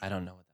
I don't know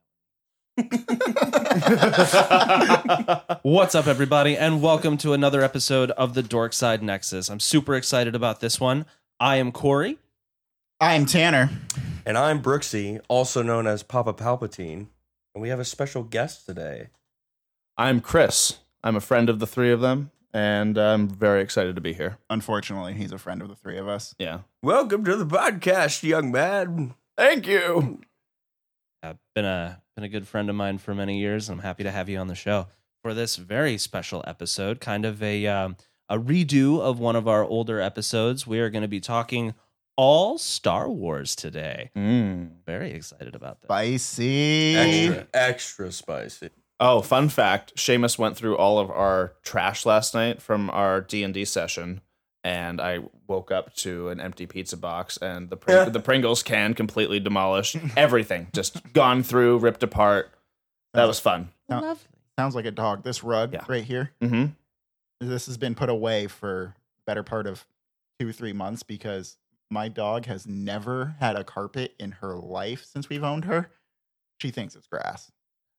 what What's up, everybody, and welcome to another episode of the Dorkside Nexus. I'm super excited about this one. I am Corey. I am Tanner. And I'm Brooksy, also known as Papa Palpatine. And we have a special guest today. I'm Chris. I'm a friend of the three of them, and I'm very excited to be here. Unfortunately, he's a friend of the three of us. Yeah. Welcome to the podcast, young man. Thank you. Been a good friend of mine for many years, and I'm happy to have you on the show for this very special episode, kind of a redo of one of our older episodes. We are going to be talking all Star Wars today. Very excited about that. Spicy. Extra spicy. Oh, fun fact. Seamus went through all of our trash last night from our D&D session, and I woke up to an empty pizza box and the Pringles can completely demolished. Everything just gone through, ripped apart. That was fun. Lovely. Sounds like a dog. This rug right here, this has been put away for better part of 2-3 months because my dog has never had a carpet in her life since we've owned her. She thinks it's grass.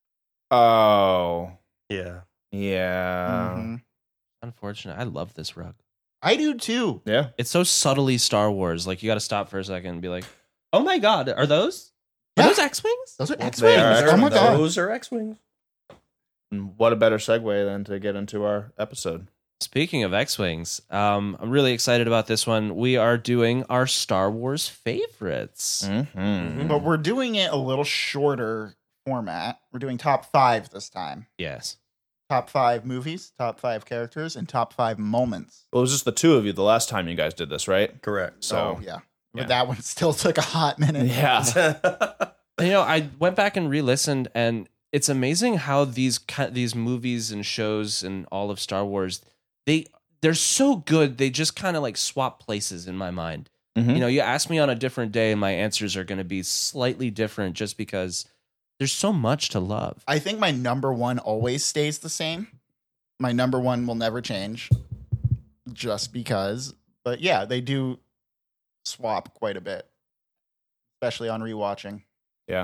Oh. Yeah. Yeah. Mhm. Unfortunate. I love this rug. I do too. Yeah. It's so subtly Star Wars. Like, you got to stop for a second and be like, oh my God, are those? Are Yeah. those X-Wings? Those are They X-Wings. are Oh my god. Those are X-Wings. And what a better segue than to get into our episode. Speaking of X-Wings, I'm really excited about this one. We are doing our Star Wars favorites. But we're doing it a little shorter format. We're doing top 5 this time. Yes. Top 5 movies, top 5 characters, and top 5 moments. Well, it was just the two of you the last time you guys did this, right? Correct. So, yeah. yeah. But that one still took a hot minute. Yeah. You know, I went back and re-listened, and it's amazing how these movies and shows and all of Star Wars, they're so good. They just kind of like swap places in my mind. Mhm. You know, you ask me on a different day, and my answers are going to be slightly different, just because there's so much to love. I think my number one always stays the same. My number one will never change just because. But yeah, they do swap quite a bit, especially on rewatching. Yeah.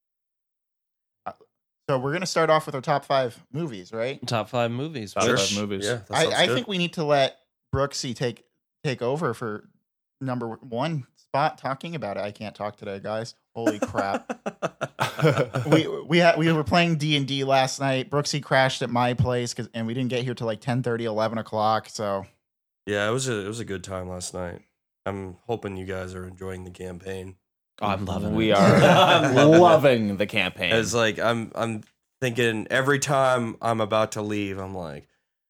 So we're going to start off with our top 5 movies, right? Top 5 movies. Top Which- 5 movies. Yeah, that sounds I good. think we need to let Brooksy take over for number 1 spot talking about it. I can't talk today, guys. Holy crap. we were playing D&D last night. Brooksy crashed at my place and we didn't get here till like 10:30, 11 o'clock. So Yeah, it was a good time last night. I'm hoping you guys are enjoying the campaign. Oh, I'm loving We it. are loving the campaign. It's like I'm thinking every time I'm about to leave, I'm like,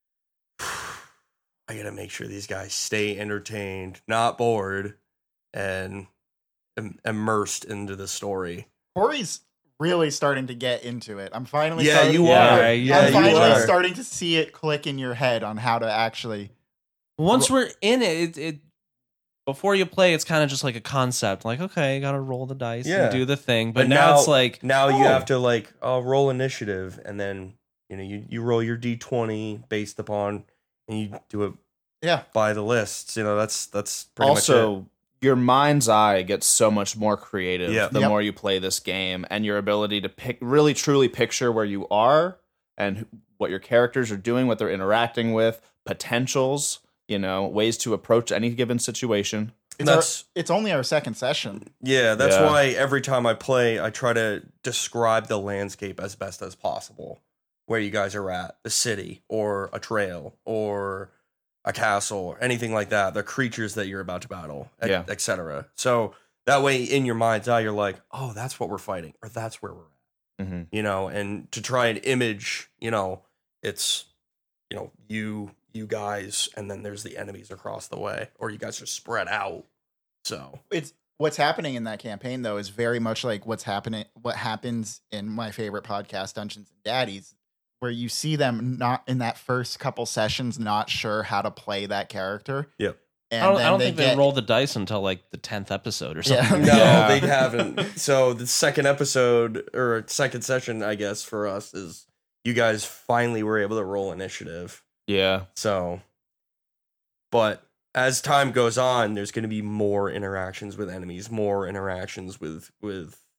I gotta make sure these guys stay entertained, not bored, and immersed into the story. Corey's really starting to get into it. I'm finally Yeah, starting, you Yeah, are. yeah, I'm you finally are. starting to see it click in your head on how to actually. Once we're in it before you play, it's kind of just like a concept. Like, okay, you got to roll the dice Yeah. and do the thing. But But now it's like, now oh. you have to like roll initiative, and then you roll your D20 based upon, and you do it Yeah. by the lists. That's pretty much Also, your mind's eye gets so much more creative Yeah. the Yep. more you play this game, and your ability to really truly picture where you are and what your characters are doing, what they're interacting with, potentials, ways to approach any given situation. It's only our second session. Yeah, that's Yeah. why every time I play, I try to describe the landscape as best as possible. Where you guys are at, the city, or a trail, or a castle, or anything like that, the creatures that you're about to battle, Yeah. etc. So that way, in your mind's eye, you're like, oh, that's what we're fighting, or that's where we're at. Mm-hmm. And to try and image, it's, you guys, and then there's the enemies across the way, or you guys are spread out. So It's what's happening in that campaign though is very much like what happens in my favorite podcast, Dungeons and Daddies, where you see them not in that first couple sessions not sure how to play that character. Yep. And I don't think they roll the dice until like the 10th episode or something. Yeah. no, Yeah. they haven't. So the second episode or second session, I guess, for us is you guys finally were able to roll initiative. Yeah. So, but as time goes on, there's going to be more interactions with enemies, more interactions with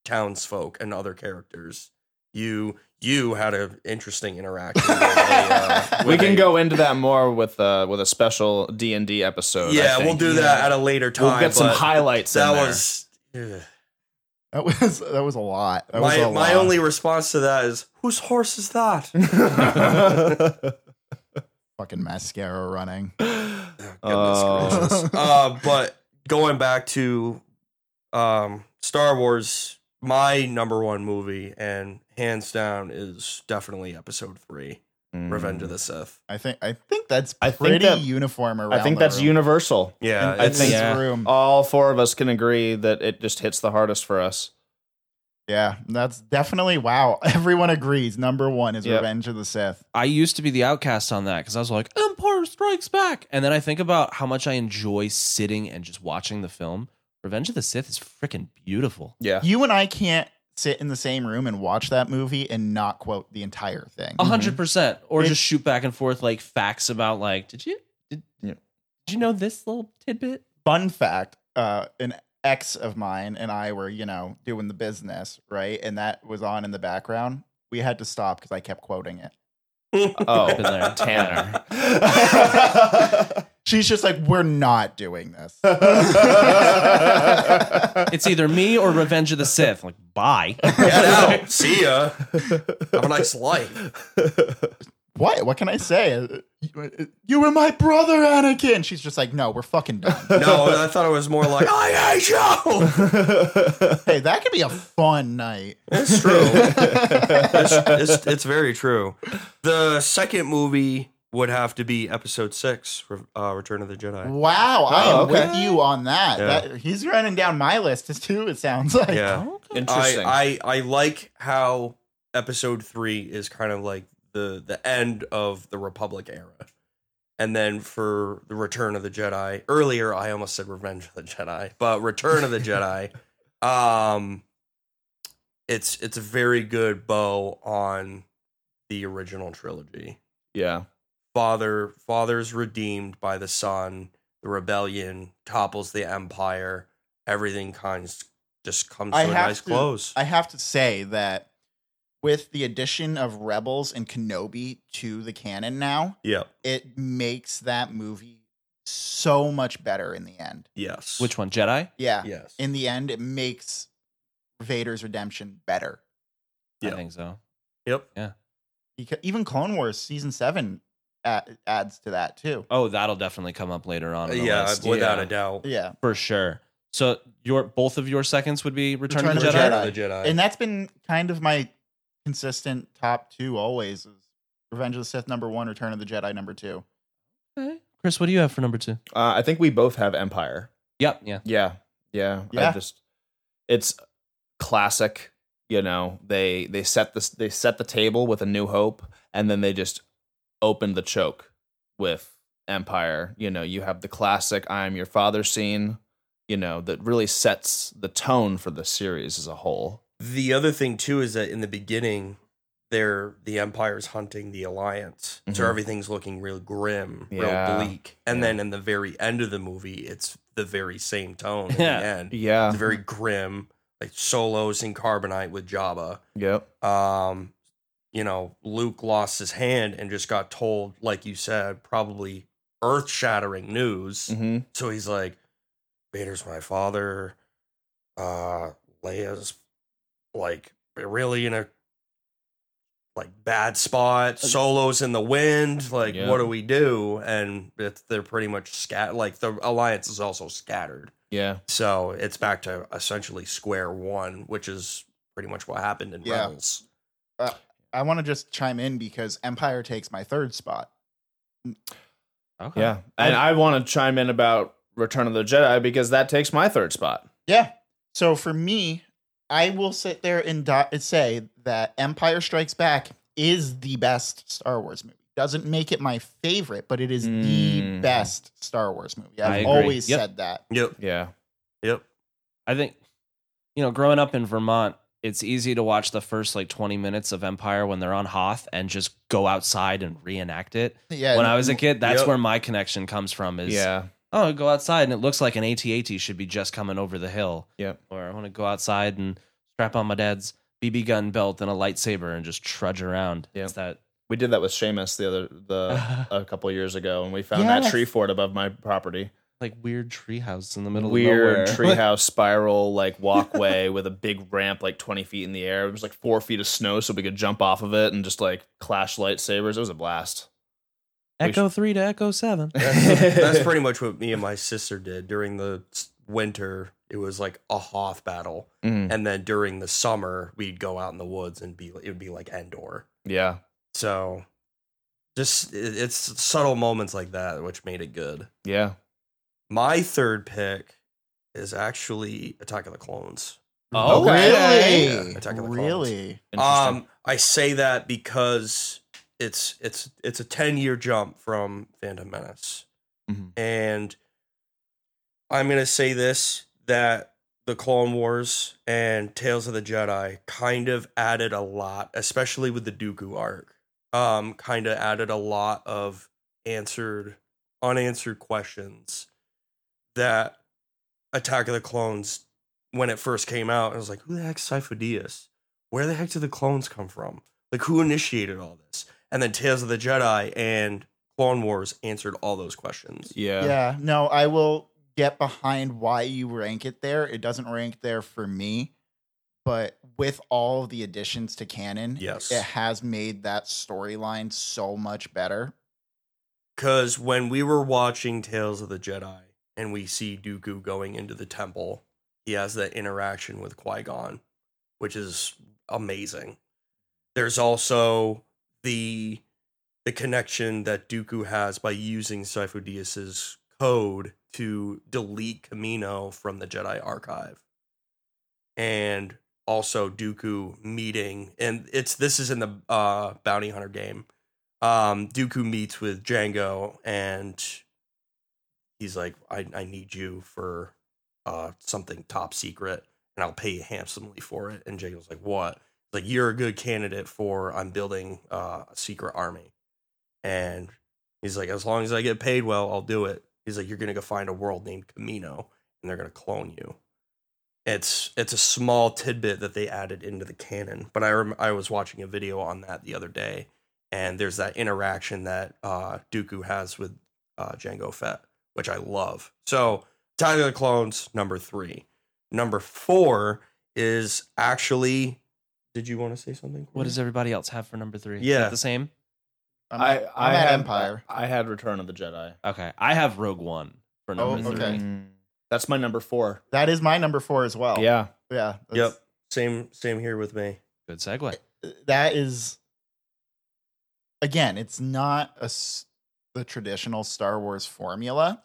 townsfolk and other characters. You had an interesting interaction. With We can go into that more with a special D&D episode. I Yeah, think. we'll do that at a later time. We'll get some but highlights. That in there. was ugh. That was a lot. That was a my lot. only response to that is, whose horse is that? Fucking mascara running. Goodness Oh. gracious. But going back to Star Wars, my number one movie and hands down is definitely Episode 3, Revenge of the Sith. I think that's I think pretty that- uniform around. I think the that's room. universal. Yeah, In I this think room. all four of us can agree that it just hits the hardest for us. Yeah, that's definitely wow. Everyone agrees. Number one is Yep. Revenge of the Sith. I used to be the outcast on that because I was like, Empire Strikes Back. And then I think about how much I enjoy sitting and just watching the film. Revenge of the Sith is freaking beautiful. Yeah. You and I can't sit in the same room and watch that movie and not quote the entire thing. 100%. Or It- just shoot back and forth like facts about like, did you know this little tidbit? Fun fact: an ex of mine and I were, doing the business, right? And that was on in the background. We had to stop because I kept quoting it. Oh, Been there. Tanner. She's just like, "We're not doing this." It's either me or Revenge of the Sith. Like, bye. Get out. See ya. Have a nice life. What can I say? You were my brother, Anakin. She's just like, "No, we're fucking done." No, I thought it was more like, I hate you. Hey, that could be a fun night. It's true. It's very true. The second movie would have to be Episode 6, Return of the Jedi. Wow, I am okay. with you on that. Yeah. He's running down my list too. It sounds like. Yeah. Interesting. I like how Episode 3 is kind of like the end of the Republic era. And then for the Return of the Jedi, earlier I almost said Revenge of the Jedi, but Return of the Jedi, it's a very good bow on the original trilogy. Yeah. Father's redeemed by the son, the rebellion topples the empire, everything just comes to a nice close. I have to say that with the addition of Rebels and Kenobi to the canon now, Yep. it makes that movie so much better in the end. Yes. Which one? Jedi? Yeah. Yes. In the end, it makes Vader's redemption better. Yeah. I think so. Yep. Even Clone Wars season 7 adds to that too. Oh, that'll definitely come up later on. In the Yeah, list. without Yeah. a doubt. Yeah. For sure. So both of your seconds would be Return of the Return Jedi? of Return of the Jedi. And that's been kind of my consistent top two always is Revenge of the Sith number 1, Return of the Jedi number 2. Okay. Chris, what do you have for number 2? I think we both have Empire. Yep. Yeah. Yeah. Yeah. It's classic. They set the table with A New Hope, and then they just opened the choke with Empire. You have the classic "I am your father" scene. That really sets the tone for the series as a whole. The other thing too is that in the beginning, the Empire's hunting the Alliance, so Mhm. everything's looking real grim, Yeah. real bleak. And Yeah. then in the very end of the movie, it's the very same tone in Yeah. the end. Yeah. It's very grim, like Solos in Carbonite with Jabba. Yep. Luke lost his hand and just got told, like you said, probably earth-shattering news. Mm-hmm. So he's like, Vader's my father. Leia's like really in a bad spot. Solo's in the wind. Like, Yeah. what do we do? And they're pretty much scattered. Like the Alliance is also scattered. Yeah. So it's back to essentially square one, which is pretty much what happened in Yeah. Rebels. I want to just chime in because Empire takes my third spot. Okay. Yeah. And I want to chime in about Return of the Jedi because that takes my third spot. Yeah. So for me, I will sit there and say that Empire Strikes Back is the best Star Wars movie. Doesn't make it my favorite, but it is the best Star Wars movie. I I've agree. always Yep. said that. Yep. Yeah. Yep. I think, growing up in Vermont, it's easy to watch the first 20 minutes of Empire when they're on Hoth and just go outside and reenact it. Yeah. When I was a kid, that's Yep. where my connection comes from is, Yeah. oh, go outside and it looks like an AT-AT should be just coming over the hill. Yep. Or I want to go outside and strap on my dad's BB gun belt and a lightsaber and just trudge around. Yeah. It's that We did that with Seamus a couple years ago, and we found Yeah. that tree fort above my property. like weird treehouse in the middle Weird of nowhere. treehouse spiral like walkway with a big ramp like 20 feet in the air. It was like 4 feet of snow, so we could jump off of it and just like clash lightsabers. It was a blast. Echo 3 to Echo 7. That's pretty much what me and my sister did during the winter. It was like a Hoth battle, Mhm. and then during the summer, we'd go out in the woods and it would be like Endor. Yeah, So, just it's subtle moments like that which made it good. yeah. My third pick is actually Attack of the Clones. Oh, really? Yeah, Attack of the Clones. Really? Interesting. I say that because it's a 10-year jump from Phantom Menace. Mhm. And I'm going to say this, that the Clone Wars and Tales of the Jedi kind of added a lot, especially with the Dooku arc. Kind of added a lot of unanswered questions that Attack of the Clones, when it first came out, I was like, who the heck's Sifo Dyas? Where the heck did the clones come from? Like, who initiated all this? And then Tales of the Jedi and Clone Wars answered all those questions. Yeah. Yeah. No, I will get behind why you rank it there. It doesn't rank there for me, but with all of the additions to canon, Yes. it has made that storyline so much better. Because when we were watching Tales of the Jedi and we see Dooku going into the temple, he has that interaction with Qui-Gon, which is amazing. There's also the connection that Dooku has by using Sifo Dyas's code to delete Kamino from the Jedi Archive. And also Dooku meeting, and this is in the Bounty Hunter game. Dooku meets with Jango and he's like, I need you for something top secret and I'll pay you handsomely for it. And Jango's like, what? He's like, you're a good candidate for, I'm building a secret army. And he's like, as long as I get paid well, I'll do it. He's like, you're going to go find a world named Kamino and they're going to clone you. It's a small tidbit that they added into the canon, but I was watching a video on that the other day, and there's that interaction that Dooku has with Jango Fett, which I love. So, Attack of the Clones, number 3. Number 4 is actually. Did you want to say something? What does everybody else have for number 3? Is Yeah. that the same? I'm I at had Empire. I had Return of the Jedi. Okay. I have Rogue One for number Oh, 3. okay. That's my number 4. That is my number 4 as well. Yeah. Yeah. Yep. Same here with me. Good segue. That is, again, it's not the traditional Star Wars formula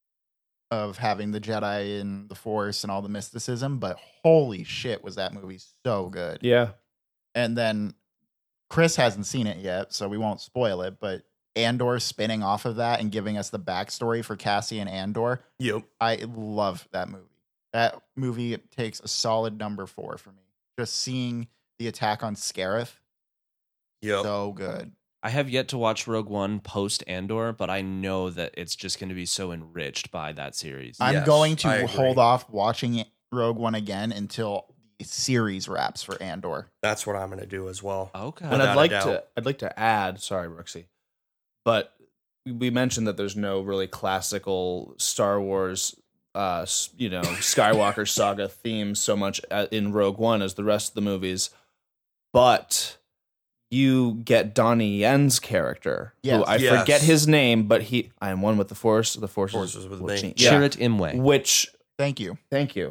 of having the Jedi and the Force and all the mysticism, but holy shit, was that movie so good. Yeah. And then Chris hasn't seen it yet, so we won't spoil it, but Andor spinning off of that and giving us the backstory for Cassian Andor. Yep. I love that movie. That movie takes a solid number 4 for me. Just seeing the attack on Scarif, Yep. so good. I have yet to watch Rogue One post Andor, but I know that it's just going to be so enriched by that series. I'm Yes, going I to agree. hold off watching Rogue One again until the series wraps for Andor. That's what I'm going to do as well. Okay. And Without a I'd like to add, sorry, Brooksy, but we mentioned that there's no really classical Star Wars, Skywalker saga theme so much in Rogue One as the rest of the movies, but you get Donnie Yen's character, Yes. who I Yes. forget his name, but I am one with the Force. The Force Is with me. Yeah. Chirrut Imwe. Which Thank you. Thank you.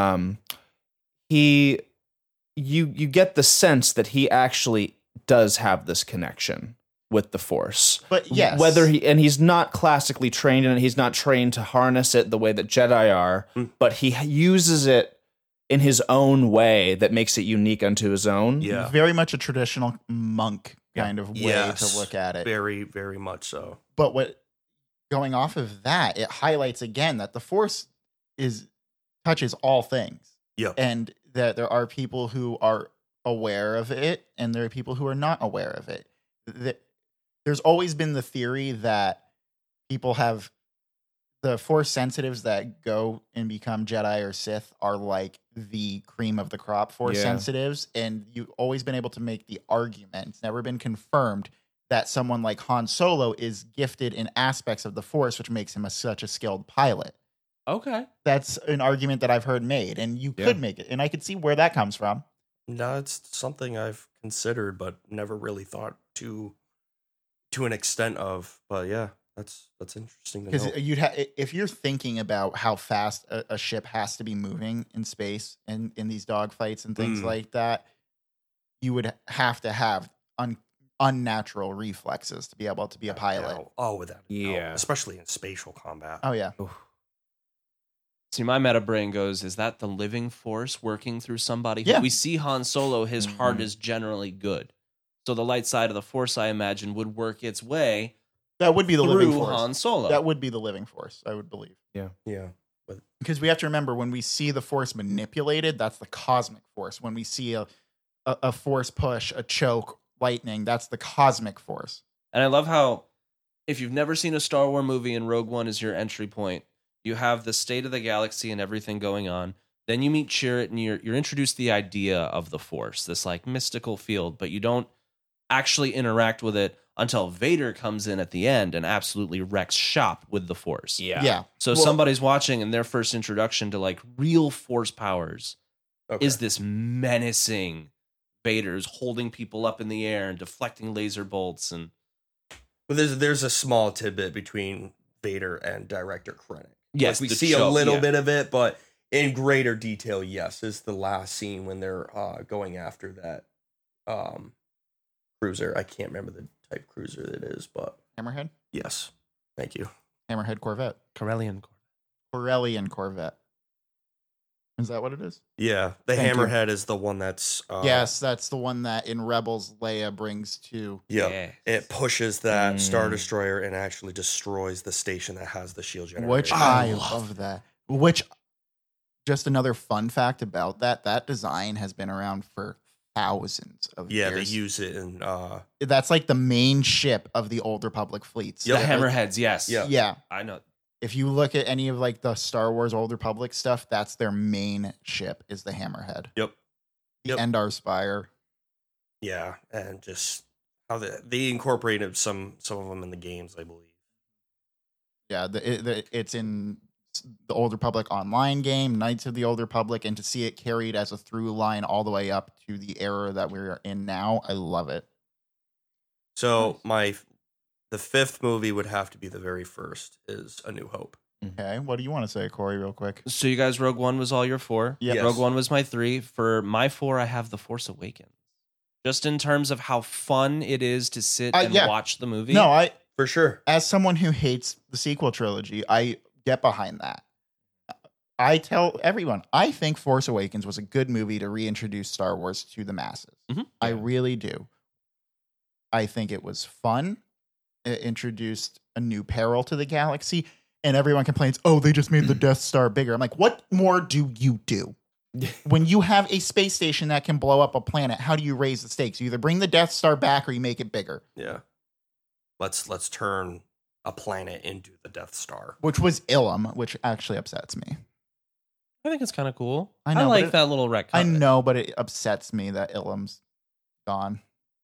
You get the sense that he actually does have this connection with the Force. But yes. He's not classically trained in it, he's not trained to harness it the way that Jedi are, but he uses it in his own way that makes it unique unto his own. Yeah. Very much a traditional monk kind of way Yes. to look at it. Very, very much so. But going off of that, it highlights again that the Force touches all things. Yep. And that there are people who are aware of it and there are people who are not aware of it. There's always been the theory that people have the Force sensitives that go and become Jedi or Sith are like the cream of the crop Force Yeah. sensitives, and you've always been able to make the argument. It's never been confirmed that someone like Han Solo is gifted in aspects of the Force, which makes him such a skilled pilot. Okay. That's an argument that I've heard made, and you could make it, and I could see where that comes from. No, it's something I've considered, but never really thought to an extent of. But yeah, that's interesting to know. Because if you're thinking about how fast a ship has to be moving in space and in these dogfights and things like that, you would have to have unnatural reflexes to be able to be a pilot. Without a doubt. Especially in spatial combat. Oh yeah. See, my meta brain goes, is that the living Force working through somebody? Yeah. We see Han Solo, his heart is generally good. So the light side of the Force, I imagine, would work its way That would be the living through Force. Han Solo. That would be the living Force, I would believe. Yeah. Because we have to remember, when we see the Force manipulated, that's the cosmic Force. When we see a Force push, a choke, lightning, that's the cosmic Force. And I love how, if you've never seen a Star Wars movie and Rogue One is your entry point, you have the state of the galaxy and everything going on. Then you meet Chirrut and you're introduced to the idea of the Force, this like mystical field, but you don't actually interact with it until Vader comes in at the end and absolutely wrecks shop with the Force. Yeah. So somebody's watching and their first introduction to like real Force powers is this menacing Vader's holding people up in the air and deflecting laser bolts. And But there's a small tidbit between Vader and Director Krennic. yes, We the see show, a little yeah. bit of it, but in greater detail, yes, is the last scene when they're going after that cruiser. I can't remember the type cruiser that is, but Hammerhead? yes, thank you. Hammerhead Corvette. Corellian. Corellian Corvette. Is that what it is? Yeah, the Thank you. Hammerhead is the one that's Yes, that's the one that in Rebels Leia brings to. Yeah, Yes. it pushes that Star Destroyer and actually destroys the station that has the shield generator. Which I love that. Which, just another fun fact about that design has been around for thousands of Yeah, years. they use it in That's like the main ship of the Old Republic fleets. The Hammerheads, yes. Yeah. Yeah. I know. If you look at any of like the Star Wars Old Republic stuff, that's their main ship is the Hammerhead. Yep. The Endar Spire. Yeah, and just how they incorporated some of them in the games, I believe. Yeah, it's in the Old Republic online game, Knights of the Old Republic, and to see it carried as a through line all the way up to the era that we're in now, I love it. So the fifth movie would have to be the very first, is A New Hope. Okay, what do you want to say, Corey, real quick? So you guys, Rogue One was all your 4. Yep. Yes. Rogue One was my 3. For my 4, I have The Force Awakens. Just in terms of how fun it is to sit and yeah. watch the movie. No, For sure. as someone who hates the sequel trilogy, I get behind that. I tell everyone, I think Force Awakens was a good movie to reintroduce Star Wars to the masses. Mhm. I really do. I think it was fun. It introduced a new peril to the galaxy, and everyone complains, oh, they just made the Death Star bigger. I'm like, what more do you do? When you have a space station that can blow up a planet, how do you raise the stakes? You either bring the Death Star back or you make it bigger. Yeah. Let's turn a planet into the Death Star. Which was Ilum, which actually upsets me. I think it's kind of cool. I know, but like it- that little retcon. I know, but it upsets me that Ilum's gone.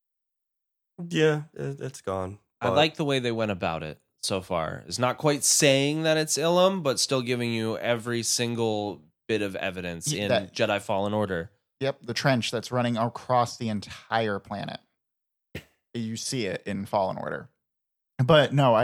Yeah, it's gone. I but- like the way they went about it so far. It's not quite saying that it's Ilum, but still giving you every single bit of evidence Yeah, in that- Jedi Fallen Order. Yep, the trench that's running across the entire planet. You see it in Fallen Order. But no,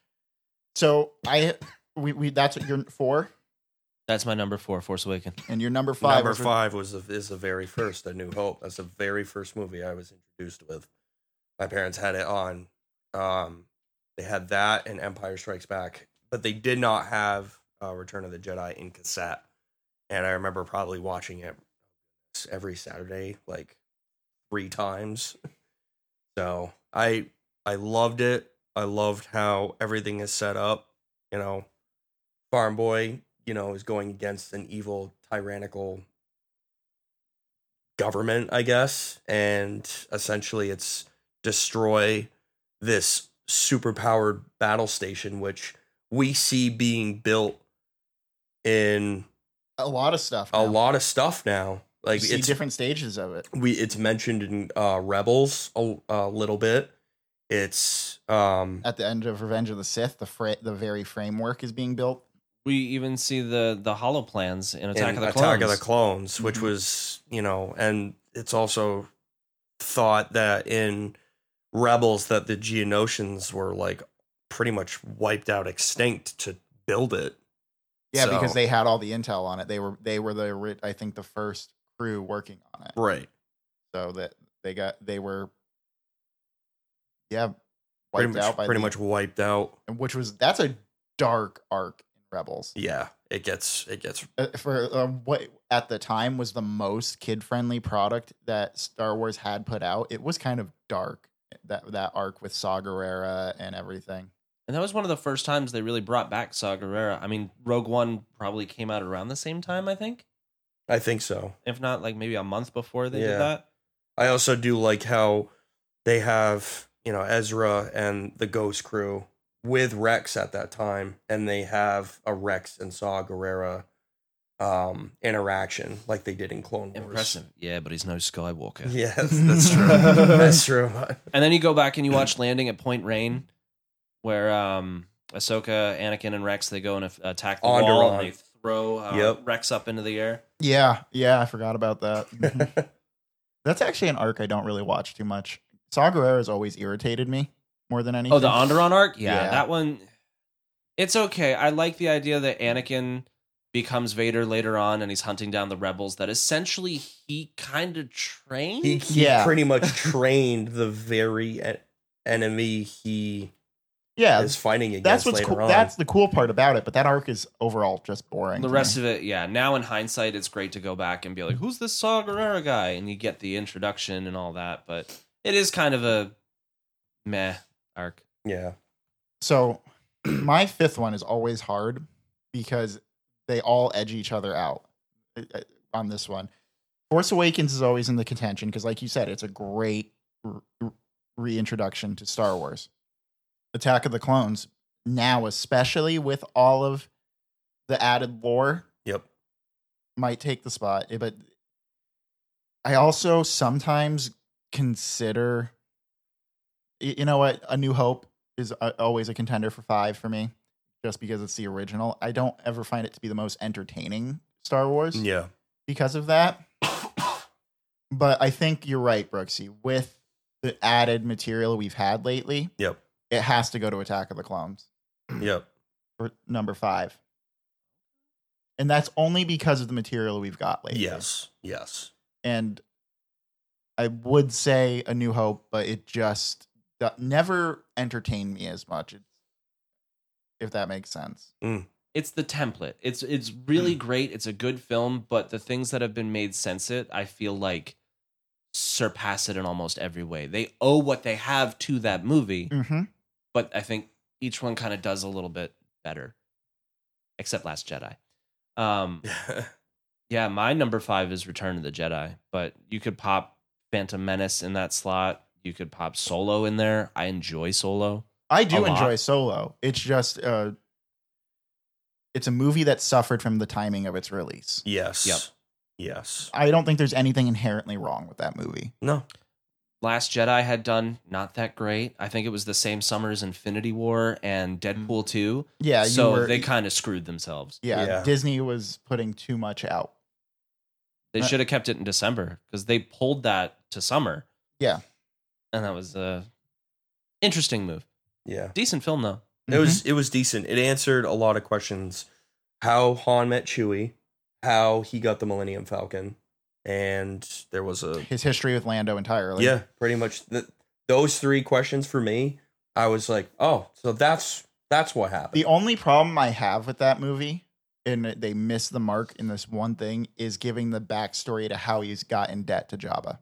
we that's what your 4 That's my number 4, Force Awakens. and your number 5 Number was 5 is the very first, A New Hope. That's the very first movie I was introduced with. My parents had it on. They had that and Empire Strikes Back, but they did not have Return of the Jedi in cassette. And I remember probably watching it every Saturday, like 3 times. So I loved it. I loved how everything is set up. You know, Farm Boy, is going against an evil, tyrannical government, I guess. And essentially it's destroy this super powered battle station, which we see being built in A lot of stuff. a now. lot of stuff now. Like You see it's different stages of it. it's mentioned in Rebels a little bit. It's At the end of Revenge of the Sith, the very framework is being built. We even see the hollow plans in Attack in of the Clones. Attack of the Clones, which Mhm. was, and it's also thought that in Rebels that the Geonosians were like pretty much wiped out, extinct to build it. Yeah, So- because they had all the intel on it. They were I think the first crew working on it. Right. So that they were wiped Pretty out by much, wiped out. that's a dark arc in Rebels. Yeah, it gets For what at the time was the most kid-friendly product that Star Wars had put out, it was kind of dark, that arc with Saw Gerrera and everything. And that was one of the first times they really brought back Saw Gerrera. I mean, Rogue One probably came out around the same time, I think. I think so. If not, like maybe a month before they Yeah. did that. I also do like how they have, Ezra and the Ghost crew with Rex at that time, and they have a Rex and Saw Gerrera interaction like they did in Clone Wars. Impressive. Yeah, but he's no Skywalker. Yes, that's true. That's true. And then you go back and you watch Landing at Point Rain, where Ahsoka, Anakin, and Rex, they go and attack the wall, Onderon. and they throw Yep. Rex up into the air. Yeah, I forgot about that. Mhm. That's actually an arc I don't really watch too much. Saw Gerrera has always irritated me more than anything. Oh, the Onderon arc? Yeah, Yeah. that one. It's okay. I like the idea that Anakin becomes Vader later on and he's hunting down the rebels that essentially he kind of trained. He Yeah. pretty much trained the very enemy he is fighting against that's what's later cool. on. That's the cool part about it, but that arc is overall just boring. The to rest me. of it, yeah. Now in hindsight, it's great to go back and be like, who's this Saw Gerrera guy? And you get the introduction and all that. But it is kind of a meh arc. Yeah. So my fifth one is always hard because they all edge each other out on this one. Force Awakens is always in the contention because, like you said, it's a great reintroduction to Star Wars. Attack of the Clones, now especially with all of the added lore, Yep. might take the spot. But I also sometimes consider, you know what, A New Hope is always a contender for 5 for me, just because it's the original. I don't ever find it to be the most entertaining Star Wars Yeah. because of that. But I think you're right, Brooksy. With the added material we've had lately, Yep. it has to go to Attack of the Clones Yep. for number 5. And that's only because of the material we've got lately. Yes. Yes. And I would say A New Hope, but it just never entertained me as much, if that makes sense. It's the template. It's really great. It's a good film, but the things that have been made since it, I feel like surpass it in almost every way. They owe what they have to that movie, Mm-hmm. but I think each one kind of does a little bit better, except Last Jedi. Yeah, my number 5 is Return of the Jedi, but you could pop Phantom Menace in that slot. You could pop Solo in there. I enjoy Solo. I do A lot. enjoy Solo. It's just it's a movie that suffered from the timing of its release. Yes. Yep. Yes. I don't think there's anything inherently wrong with that movie. No. Last Jedi had done not that great. I think it was the same summer as Infinity War and Deadpool 2. Yeah, So they kind of screwed themselves. Yeah. Disney was putting too much out. They should have kept it in December because they pulled that to summer. Yeah. And that was a interesting move. Yeah. Decent film though. It was decent. It answered a lot of questions. How Han met Chewie, how he got the Millennium Falcon, and there was His history with Lando entirely. yeah, pretty much those 3 questions for me. I was like, oh, so that's what happened. The only problem I have with that movie, and they missed the mark in this one thing, is giving the backstory to how he's got in debt to Jabba.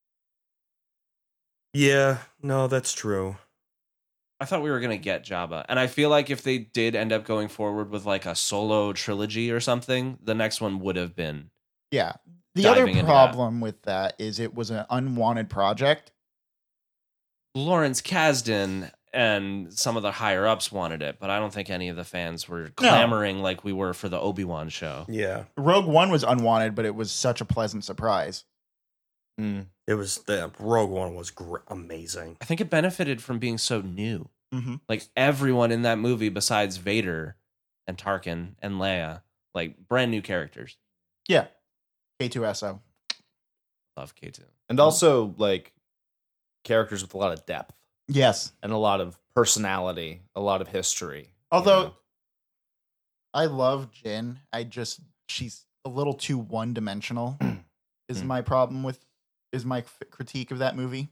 Yeah, no, that's true. I thought we were going to get Jabba. And I feel like if they did end up going forward with like a Solo trilogy or something, the next one would have been. Yeah. The Diving other into problem with that is it was an unwanted project. Lawrence Kasdan and some of the higher ups wanted it, but I don't think any of the fans were clamoring like we were for the Obi-Wan show. Yeah. Rogue One was unwanted, but it was such a pleasant surprise. It was the Rogue One was amazing. I think it benefited from being so new. Mm-hmm. Like everyone in that movie besides Vader and Tarkin and Leia, like brand new characters. Yeah. K2SO. Love K2. And also like characters with a lot of depth Yes. and a lot of personality, a lot of history. Although you know? I love Jin, she's a little too one-dimensional. Is my problem with my critique of that movie.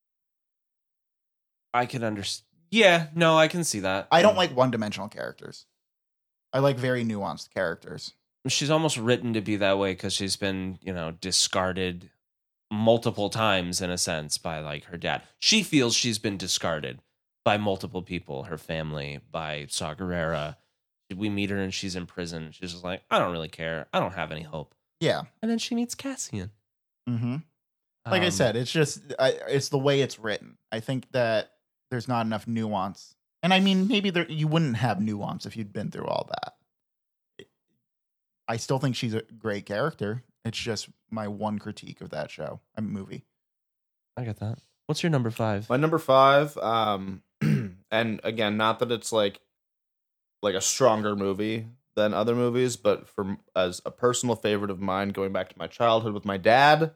I can understand. Yeah, no, I can see that. I don't like one-dimensional characters. I like very nuanced characters. She's almost written to be that way because she's been, discarded multiple times in a sense by like her dad. She feels she's been discarded by multiple people, her family, by Saw Gerrera. We meet her and she's in prison. She's just like, I don't really care. I don't have any hope. Yeah. And then she meets Cassian. Mm-hmm. Like I said, it's just it's the way it's written. I think that there's not enough nuance. And I mean, maybe you wouldn't have nuance if you'd been through all that. I still think she's a great character. It's just my one critique of that movie. I get that. What's your number 5? My number 5, and again, not that it's like a stronger movie than other movies, but as a personal favorite of mine, going back to my childhood with my dad,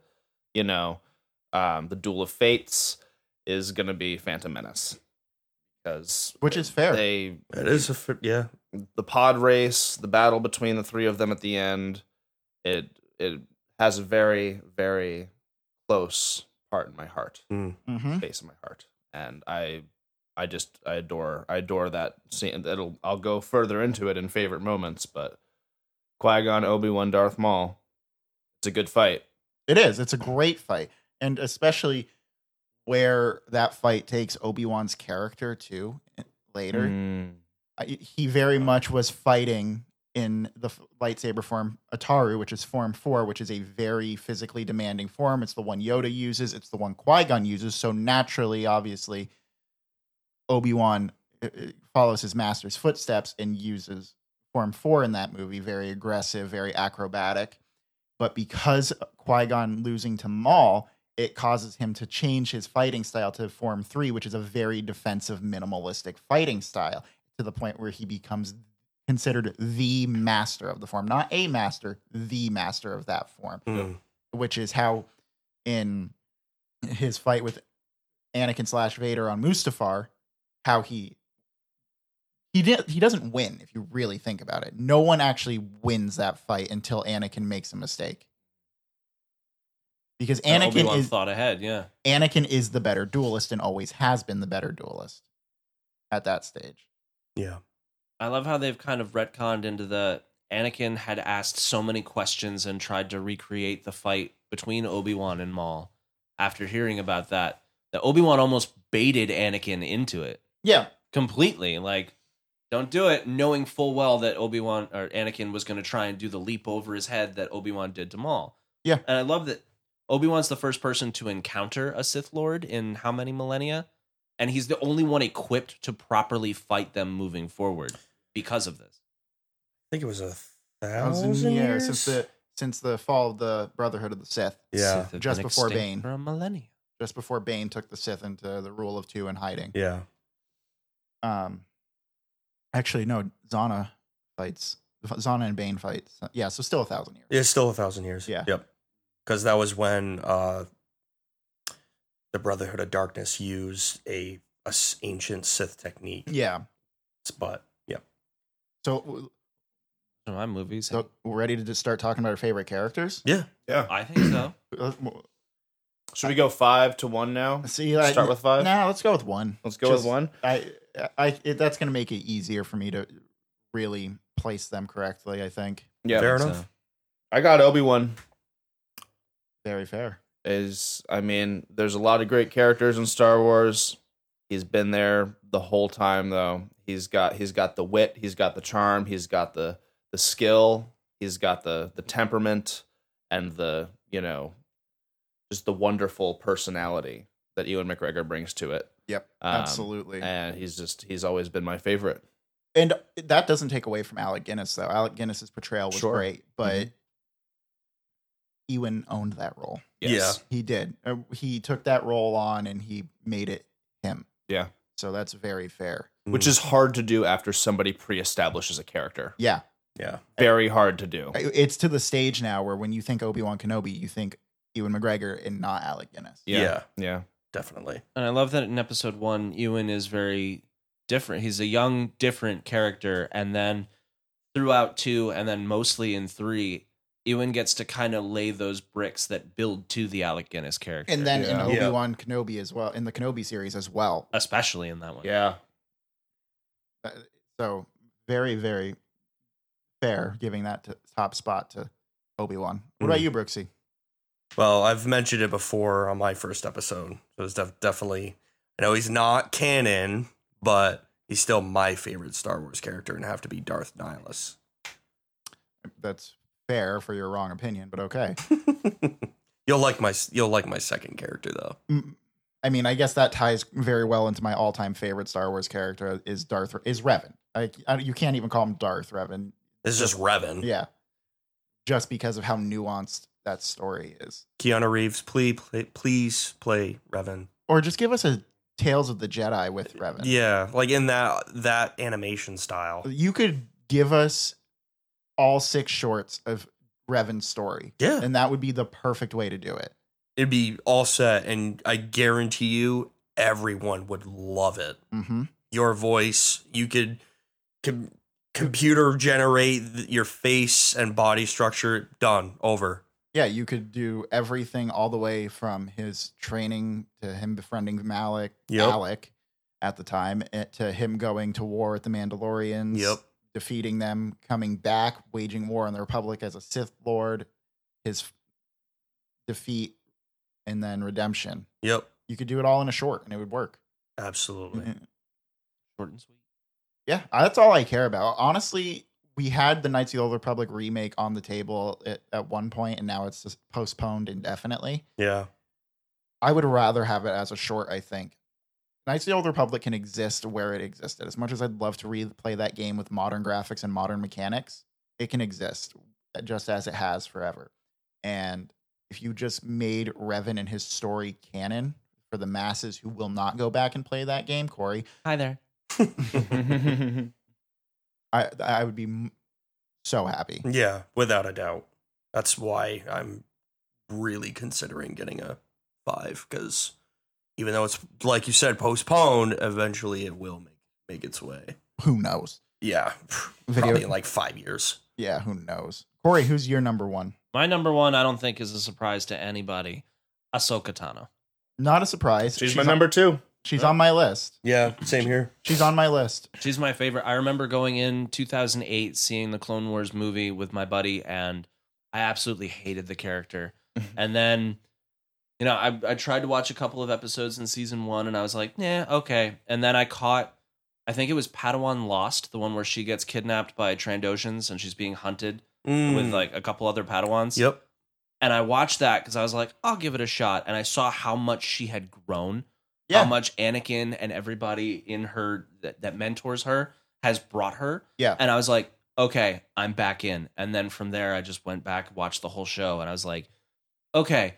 the Duel of Fates is going to be Phantom Menace. Which is fair. It is The pod race, the battle between the three of them at the end, it has a very, very close part in my heart, Mm-hmm. space in my heart, and I adore that scene. I'll go further into it in favorite moments, but Qui-Gon, Obi-Wan, Darth Maul, it's a good fight. It is. It's a great fight, and especially where that fight takes Obi-Wan's character too later. He very much was fighting in the lightsaber form Ataru, which is form 4, which is a very physically demanding form. It's the one Yoda uses. It's the one Qui-Gon uses. So naturally, obviously, Obi-Wan follows his master's footsteps and uses form 4 in that movie. Very aggressive, very acrobatic. But because Qui-Gon losing to Maul, it causes him to change his fighting style to form 3, which is a very defensive, minimalistic fighting style, to the point where he becomes considered the master of the form. Not a master, the master of that form. Which is how in his fight with Anakin / Vader on Mustafar, how he doesn't win, if you really think about it. No one actually wins that fight until Anakin makes a mistake. Because Obi-Wan thought ahead, yeah. Anakin is the better duelist and always has been the better duelist at that stage. Yeah. I love how they've kind of retconned into the Anakin had asked so many questions and tried to recreate the fight between Obi-Wan and Maul. After hearing about that Obi-Wan almost baited Anakin into it. Yeah. Completely. Like, don't do it, knowing full well that Obi-Wan or Anakin was going to try and do the leap over his head that Obi-Wan did to Maul. Yeah. And I love that Obi-Wan's the first person to encounter a Sith Lord in how many millennia? And he's the only one equipped to properly fight them moving forward because of this. I think it was 1,000 years since the fall of the Brotherhood of the Sith. Yeah. Sith have Just been before extinct Bane. for a millennia. Just before Bane took the Sith into the rule of 2 and hiding. Yeah. Actually, no, Zana and Bane fights. Yeah, so still 1,000 years. It's still 1,000 years. Yeah. Yep. Because that was when the Brotherhood of Darkness used a ancient Sith technique. Yeah. But yeah. So My movies. we're ready to just start talking about our favorite characters? Yeah. I think so. Should we go 5 to 1 now? Start with 5? Nah, let's go with 1. Let's go with 1. That's going to make it easier for me to really place them correctly, I think. Yeah. Fair So, enough. I got Obi-Wan. Very fair. There's a lot of great characters in Star Wars. He's been there the whole time, though. He's got the wit, he's got the charm, he's got the skill, he's got the temperament, and just the wonderful personality that Ewan McGregor brings to it. Yep, Um, absolutely. And he's always been my favorite. And that doesn't take away from Alec Guinness, though. Alec Guinness's portrayal was Sure. great, but Ewan owned that role. Yes. He did. He took that role on and he made it him. Yeah. So that's very fair. Which is hard to do after somebody pre-establishes a character. Yeah. Yeah. Very hard to do. It's to the stage now where when you think Obi-Wan Kenobi, you think Ewan McGregor and not Alec Guinness. Yeah. Yeah. Definitely. And I love that in episode 1, Ewan is very different. He's a young, different character. And then throughout 2, and then mostly in 3, Ewan gets to kind of lay those bricks that build to the Alec Guinness character. And then in Yeah. Obi-Wan Kenobi as well, in the Kenobi series as well. especially in that one. Yeah. So very, very fair giving that top spot to Obi-Wan. What about you, Brooksy? Well, I've mentioned it before on my first episode. So it's definitely, I know he's not canon, but he's still my favorite Star Wars character and have to be Darth Nihilus. That's fair for your wrong opinion, but okay. You'll like my second character though. I mean, I guess that ties very well into my all-time favorite Star Wars character is Revan. You can't even call him Darth Revan. It's just Revan. Yeah, just because of how nuanced that story is. Keanu Reeves, please play Revan. Or just give us a Tales of the Jedi with Revan. Yeah, like in that animation style. You could give us all 6 shorts of Revan's story. Yeah. And that would be the perfect way to do it. It'd be all set, and I guarantee you, everyone would love it. Mm-hmm. Your voice, you could computer generate your face and body structure. Done. Over. Yeah, you could do everything all the way from his training to him befriending Alec at the time, to him going to war with the Mandalorians, defeating them, coming back, waging war on the Republic as a Sith Lord, his defeat, and then redemption. Yep. You could do it all in a short, and it would work. Absolutely. Short and sweet. Yeah, that's all I care about. Honestly, we had the Knights of the Old Republic remake on the table at one point, and now it's just postponed indefinitely. Yeah. I would rather have it as a short, I think. Knights of the Old Republic can exist where it existed. As much as I'd love to replay that game with modern graphics and modern mechanics, it can exist just as it has forever. And if you just made Revan and his story canon for the masses who will not go back and play that game, Corey, Hi there. I would be so happy. Yeah, without a doubt. That's why I'm really considering getting a 5, because even though it's, like you said, postponed, eventually it will make its way. Who knows? Yeah, probably in like 5 years. Yeah, who knows? Corey, who's your number one? My number 1, I don't think is a surprise to anybody. Ahsoka Tano. Not a surprise. She's my number 2. She's on my list. Yeah, same here. She's on my list. She's my favorite. I remember going in 2008, seeing the Clone Wars movie with my buddy, and I absolutely hated the character. And then, you know, I tried to watch a couple of episodes in season 1, and I was like, yeah, okay. And then I caught, I think it was Padawan Lost, the one where she gets kidnapped by Trandoshans and she's being hunted with like a couple other Padawans. Yep. And I watched that because I was like, I'll give it a shot. And I saw how much she had grown. Yeah. How much Anakin and everybody in her that mentors her has brought her. Yeah. And I was like, okay, I'm back in. And then from there, I just went back, watched the whole show, and I was like, okay,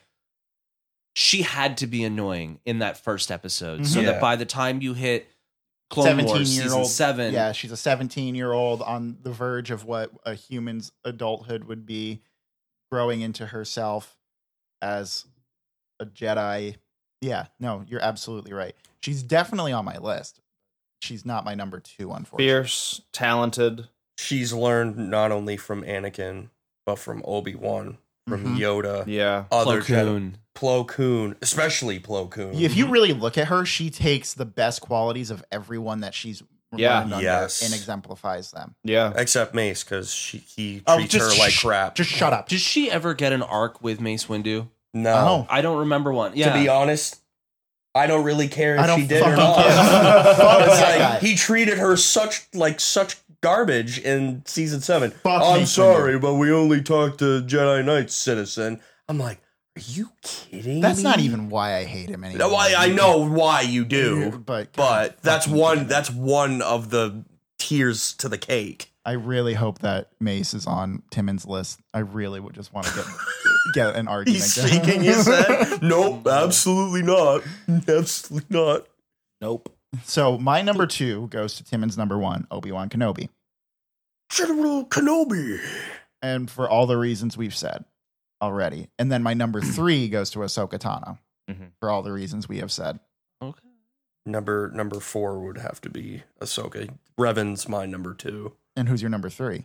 she had to be annoying in that first episode. So Yeah. that by the time you hit Clone Wars season 7. Yeah, she's a 17-year-old on the verge of what a human's adulthood would be, growing into herself as a Jedi. Yeah, no, you're absolutely right. She's definitely on my list. She's not my number 2, unfortunately. Fierce, talented. She's learned not only from Anakin, but from Obi-Wan, from Yoda, Yeah. other Plo Koon, especially Plo Koon. If you really look at her, she takes the best qualities of everyone that she's Yeah. learned under Yes. and exemplifies them. Yeah. Except Mace, because he Oh, treats just her like shh, crap. Just shut up. Did she ever get an arc with Mace Windu? No. Oh. I don't remember one. Yeah. To be honest, I don't really care I if don't she did or fucking not. care. Fuck It's that like guy. he treated her such garbage in season 7. Fuck I'm Mace sorry, but we only talked to Jedi Knights, citizen. I'm like, Are you kidding That's me? not even why I hate him anymore. No, I know why you do, but that's fucking one. damn it. That's one of the tiers to the cake. I really hope that Mace is on Timon's list. I really would just want to get an argument. He's going. shaking his head. Nope, absolutely not. Absolutely not. Nope. So my number 2 goes to Timon's number 1, Obi-Wan Kenobi. General Kenobi. And for all the reasons we've said already. And then my number 3 goes to Ahsoka Tano Mhm. for all the reasons we have said. Okay. Number 4 would have to be Ahsoka. Revan's my number 2. And who's your number 3?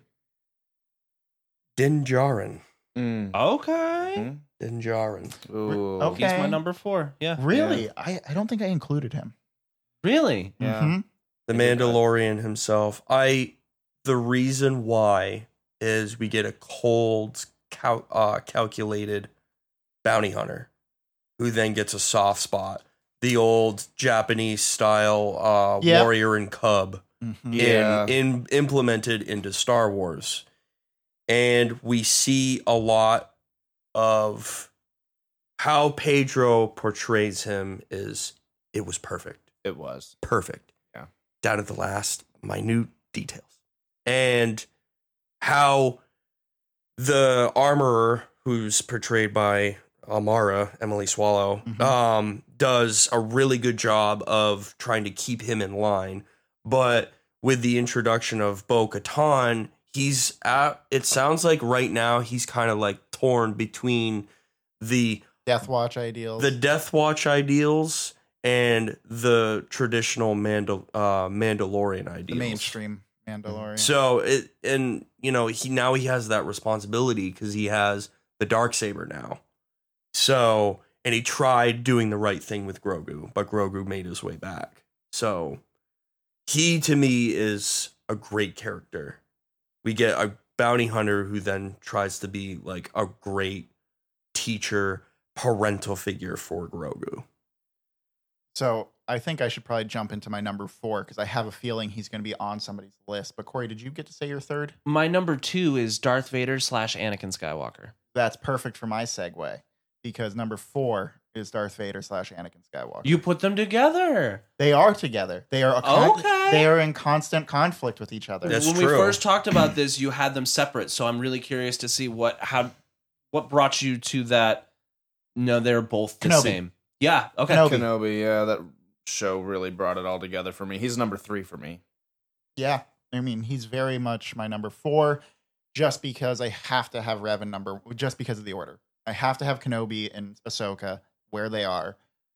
Din Djarin. Mm. Okay. Mm. Din Djarin. Ooh. Okay. He's my number 4. Yeah. Really? I don't think I included him. Really? Yeah. Mhm. The Mandalorian himself. The reason why is we get a cold, calculated bounty hunter who then gets a soft spot. The old Japanese style Yeah. warrior and cub Mhm. Yeah. implemented into Star Wars. And we see a lot of how Pedro portrays him it was perfect. It was. Perfect. Yeah. Down to the last minute details. And how the armorer, who's portrayed by Amara, Emily Swallow, does a really good job of trying to keep him in line. But with the introduction of Bo-Katan, it sounds like right now he's kind of like torn between the Death Watch ideals. Death Watch ideals and the traditional Mandalorian ideals. the mainstream Mandalorian. So he has that responsibility because he has the Darksaber now. So, and he tried doing the right thing with Grogu, but Grogu made his way back. So he, to me, is a great character. We get a bounty hunter who then tries to be like a great teacher, parental figure for Grogu. So I think I should probably jump into my number 4 because I have a feeling he's going to be on somebody's list. But Corey, did you get to say your 3rd? My number 2 is Darth Vader / Anakin Skywalker. That's perfect for my segue because number 4 is Darth Vader / Anakin Skywalker. You put them together. They are together. They are Okay. They are in constant conflict with each other. That's when we true. first talked about this, you had them separate. So I'm really curious to see what brought you to that. No, they're both the Kenobi. same. Yeah. Okay. Kenobi. Kenobi, yeah, that show really brought it all together for me. He's number 3 for me. Yeah. I mean, he's very much my number 4 just because I have to have Revan just because of the order. I have to have Kenobi and Ahsoka where they are.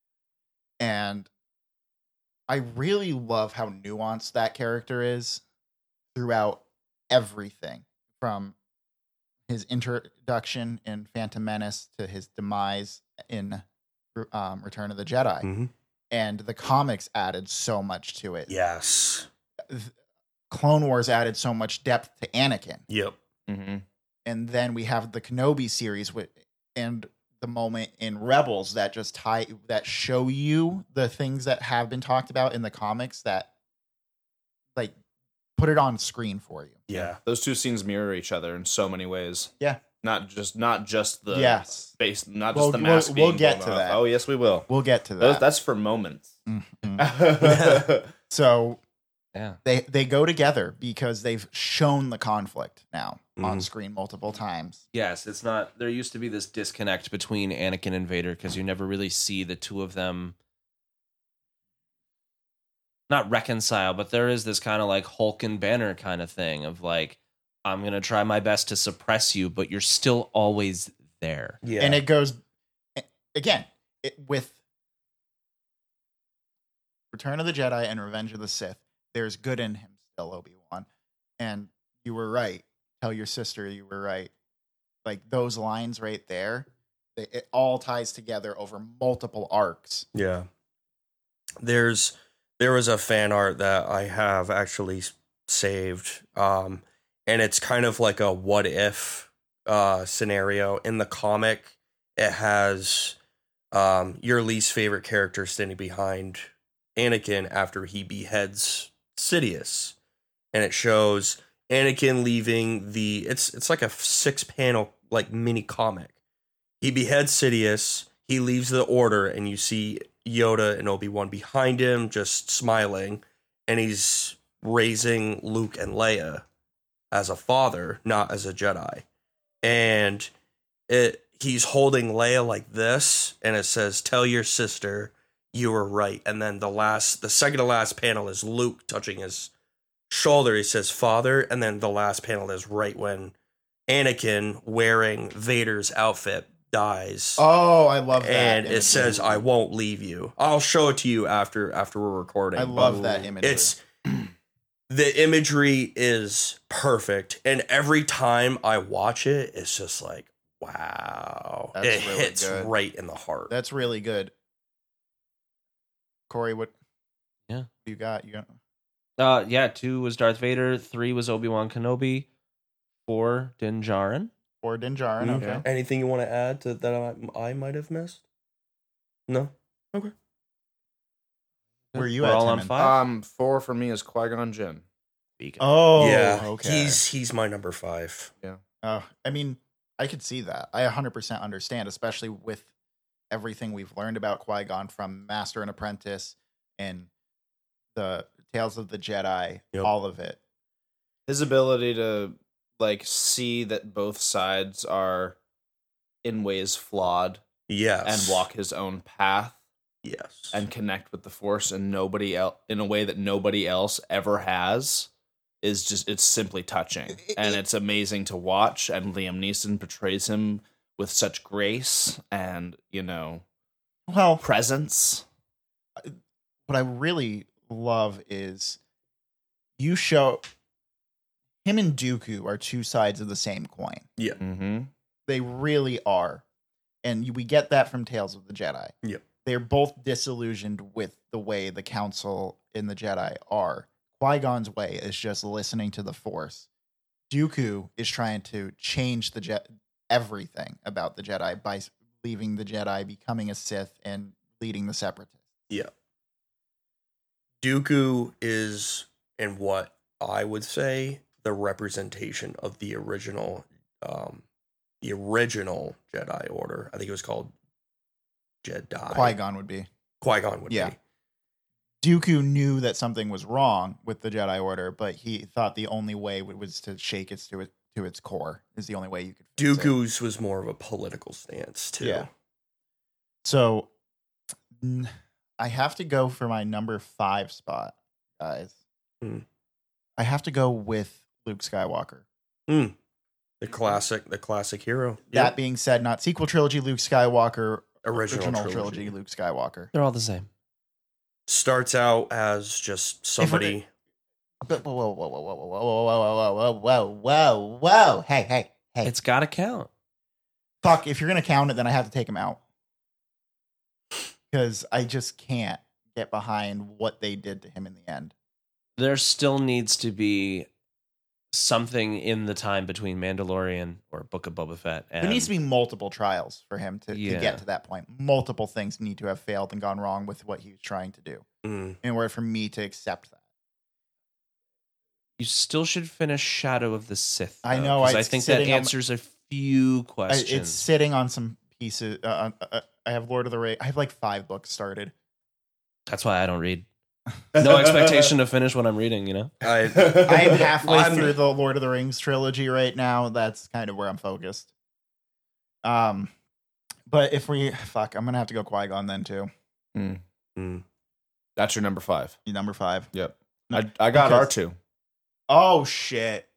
And I really love how nuanced that character is throughout everything from his introduction in Phantom Menace to his demise in Return of the Jedi. Mhm. And the comics added so much to it. Yes. Clone Wars added so much depth to Anakin. Yep. Mm-hmm. And then we have the Kenobi series and the moment in Rebels that that show you the things that have been talked about in the comics that like put it on screen for you. Yeah. Those two scenes mirror each other in so many ways. Yeah. Not just the Yes. base, not Well, just the mask. we'll being get blown to off. that. Oh yes, we will. We'll get to that. That's for moments. Mhm. So Yeah. they go together because they've shown the conflict now on Mhm. screen multiple times. Yes, it's not. There used to be this disconnect between Anakin and Vader because you never really see the two of them not reconcile, but there is this kind of like Hulk and Banner kind of thing of like, I'm going to try my best to suppress you, but you're still always there. Yeah. And it goes again with Return of the Jedi and Revenge of the Sith. There's good in him still, Obi-Wan. And you were right. Tell your sister you were right. Like those lines right there, it all ties together over multiple arcs. Yeah. There was a fan art that I have actually saved. And it's kind of like a what if scenario. In the comic, it has your least favorite character standing behind Anakin after he beheads Sidious. And it shows Anakin leaving it's like a 6-panel like mini comic. He beheads Sidious. He leaves the Order, and you see Yoda and Obi-Wan behind him, just smiling, and he's raising Luke and Leia as a father, not as a Jedi. And he's holding Leia like this, and it says, "Tell your sister you were right." And then the second to last panel is Luke touching his shoulder. He says, "Father," and then the last panel is right when Anakin, wearing Vader's outfit, dies. Oh, I love that. And imagery. it says, "I won't leave you." I'll show it to you after we're recording. I love that imagery. It's the imagery is perfect, and every time I watch it, it's just like, wow. That's it really hits good. right in the heart. That's really good. Corey, what you got? You got 2 was Darth Vader, 3 was Obi-Wan Kenobi, 4 Din Djarin. or Din Djarin, Mhm. okay. Anything you want to add to that I might have missed? No? Okay. Where are you We're at, all on Timon? 5. 4 for me is Qui-Gon Jinn. Oh, yeah. okay. He's my number 5. I mean, I could see that. I 100% understand, especially with everything we've learned about Qui-Gon from Master and Apprentice and the Tales of the Jedi, Yep. all of it. His ability to like see that both sides are in ways flawed Yes. and walk his own path Yes. and connect with the Force and nobody else in a way that nobody else ever has is just it's simply touching and it's amazing to watch. And Liam Neeson portrays him with such grace and Well, presence. what I really love is you show him and Dooku are two sides of the same coin. Yeah. Mm-hmm. They really are. And we get that from Tales of the Jedi. Yep. They're both disillusioned with the way the Council and the Jedi are. Qui-Gon's way is just listening to the Force. Dooku is trying to change everything about the Jedi by leaving the Jedi, becoming a Sith, and leading the Separatists. Yeah. Dooku is, in what I would say, the representation of the original Jedi Order. I think it was called Jedi. Qui-Gon would be. Qui-Gon would Yeah. be. Dooku knew that something was wrong with the Jedi Order, but he thought the only way was to shake it to its core. Is the only way you could fix it. Dooku's was more of a political stance, too. Yeah. So I have to go for my number 5 spot, guys. I have to go with Luke Skywalker. The classic hero. That being said, not sequel trilogy Luke Skywalker, Original trilogy trilogy Luke Skywalker. They're all the same. Starts out as just somebody. But whoa. Hey. It's got to count. Fuck, if you're going to count it, then I have to take him out. Because I just can't get behind what they did to him in the end. There still needs to be something in the time between Mandalorian or Book of Boba Fett. And There needs to be multiple trials for him to Yeah. get to that point. Multiple things need to have failed and gone wrong with what he was trying to do in order for me to accept that. You still should finish Shadow of the Sith. I though, know, 'cause I it's think that sitting on my- answers a few questions. It's sitting on some pieces. I have Lord of the Rings. I have like 5 books started. That's why I don't read. No expectation to finish what I'm reading, you know? I am halfway I'm- through the Lord of the Rings trilogy right now. That's kind of where I'm focused. But if I'm gonna have to go Qui-Gon then too. That's your number 5. You number 5. Yep. No, I got because- R2. Oh shit!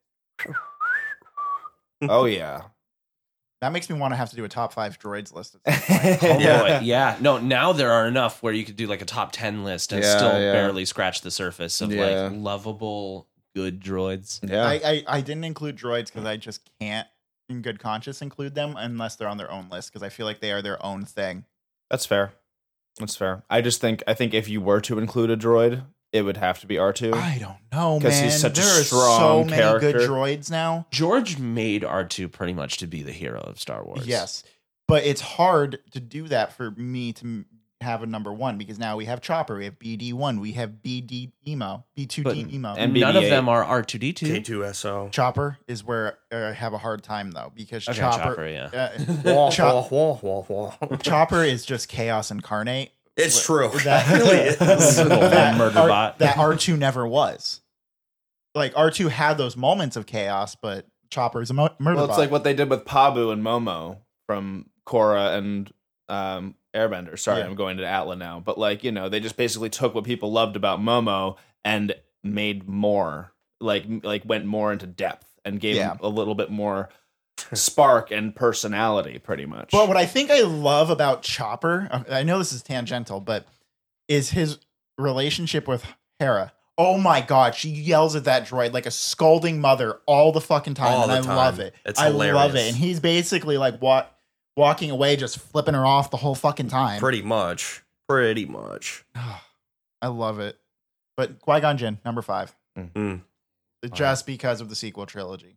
Oh yeah. That makes me want to have to do a top 5 droids list. At some point. Oh, Yeah. boy. Yeah. No, now there are enough where you could do like a top 10 list and Yeah, still yeah. barely scratch the surface of Yeah. like lovable, good droids. Yeah. I didn't include droids because I just can't, in good conscience, include them unless they're on their own list because I feel like they are their own thing. That's fair. That's fair. I think if you were to include a droid, it would have to be R2. I don't know, 'Cause man. he's such a there are strong so many good character. droids now. George made R2 pretty much to be the hero of Star Wars. Yes, but it's hard to do that for me to have a number 1 because now we have Chopper, we have BD1, we have BD Emo, B2D But- Emo. and None of BB-8. them are R2D2. K2SO. Chopper is where I have a hard time though because Okay, Chopper, yeah. Wah, Chop- wah, wah, wah, wah. Chopper is just chaos incarnate. It's true. That- It really is. that, Murder bot. that R2 never was. Like R2 had those moments of chaos, but Chopper is a murder Well, it's bot. like what they did with Pabu and Momo from Korra and Airbender. Sorry, Yeah. I'm going to Atla now. But like, you know, they just basically took what people loved about Momo and made more, like went more into depth and gave Yeah. him a little bit more spark and personality, pretty much. But what I think I love about Chopper, I know this is tangential, but is his relationship with Hera. Oh my god, she yells at that droid like a scolding mother all the fucking time, All and the I time. love it. It's I love hilarious. it, and he's basically like walking away, just flipping her off the whole fucking time. Pretty much. Pretty much. I love it. But Qui-Gon Jinn, number 5, Mm. just because of the sequel trilogy.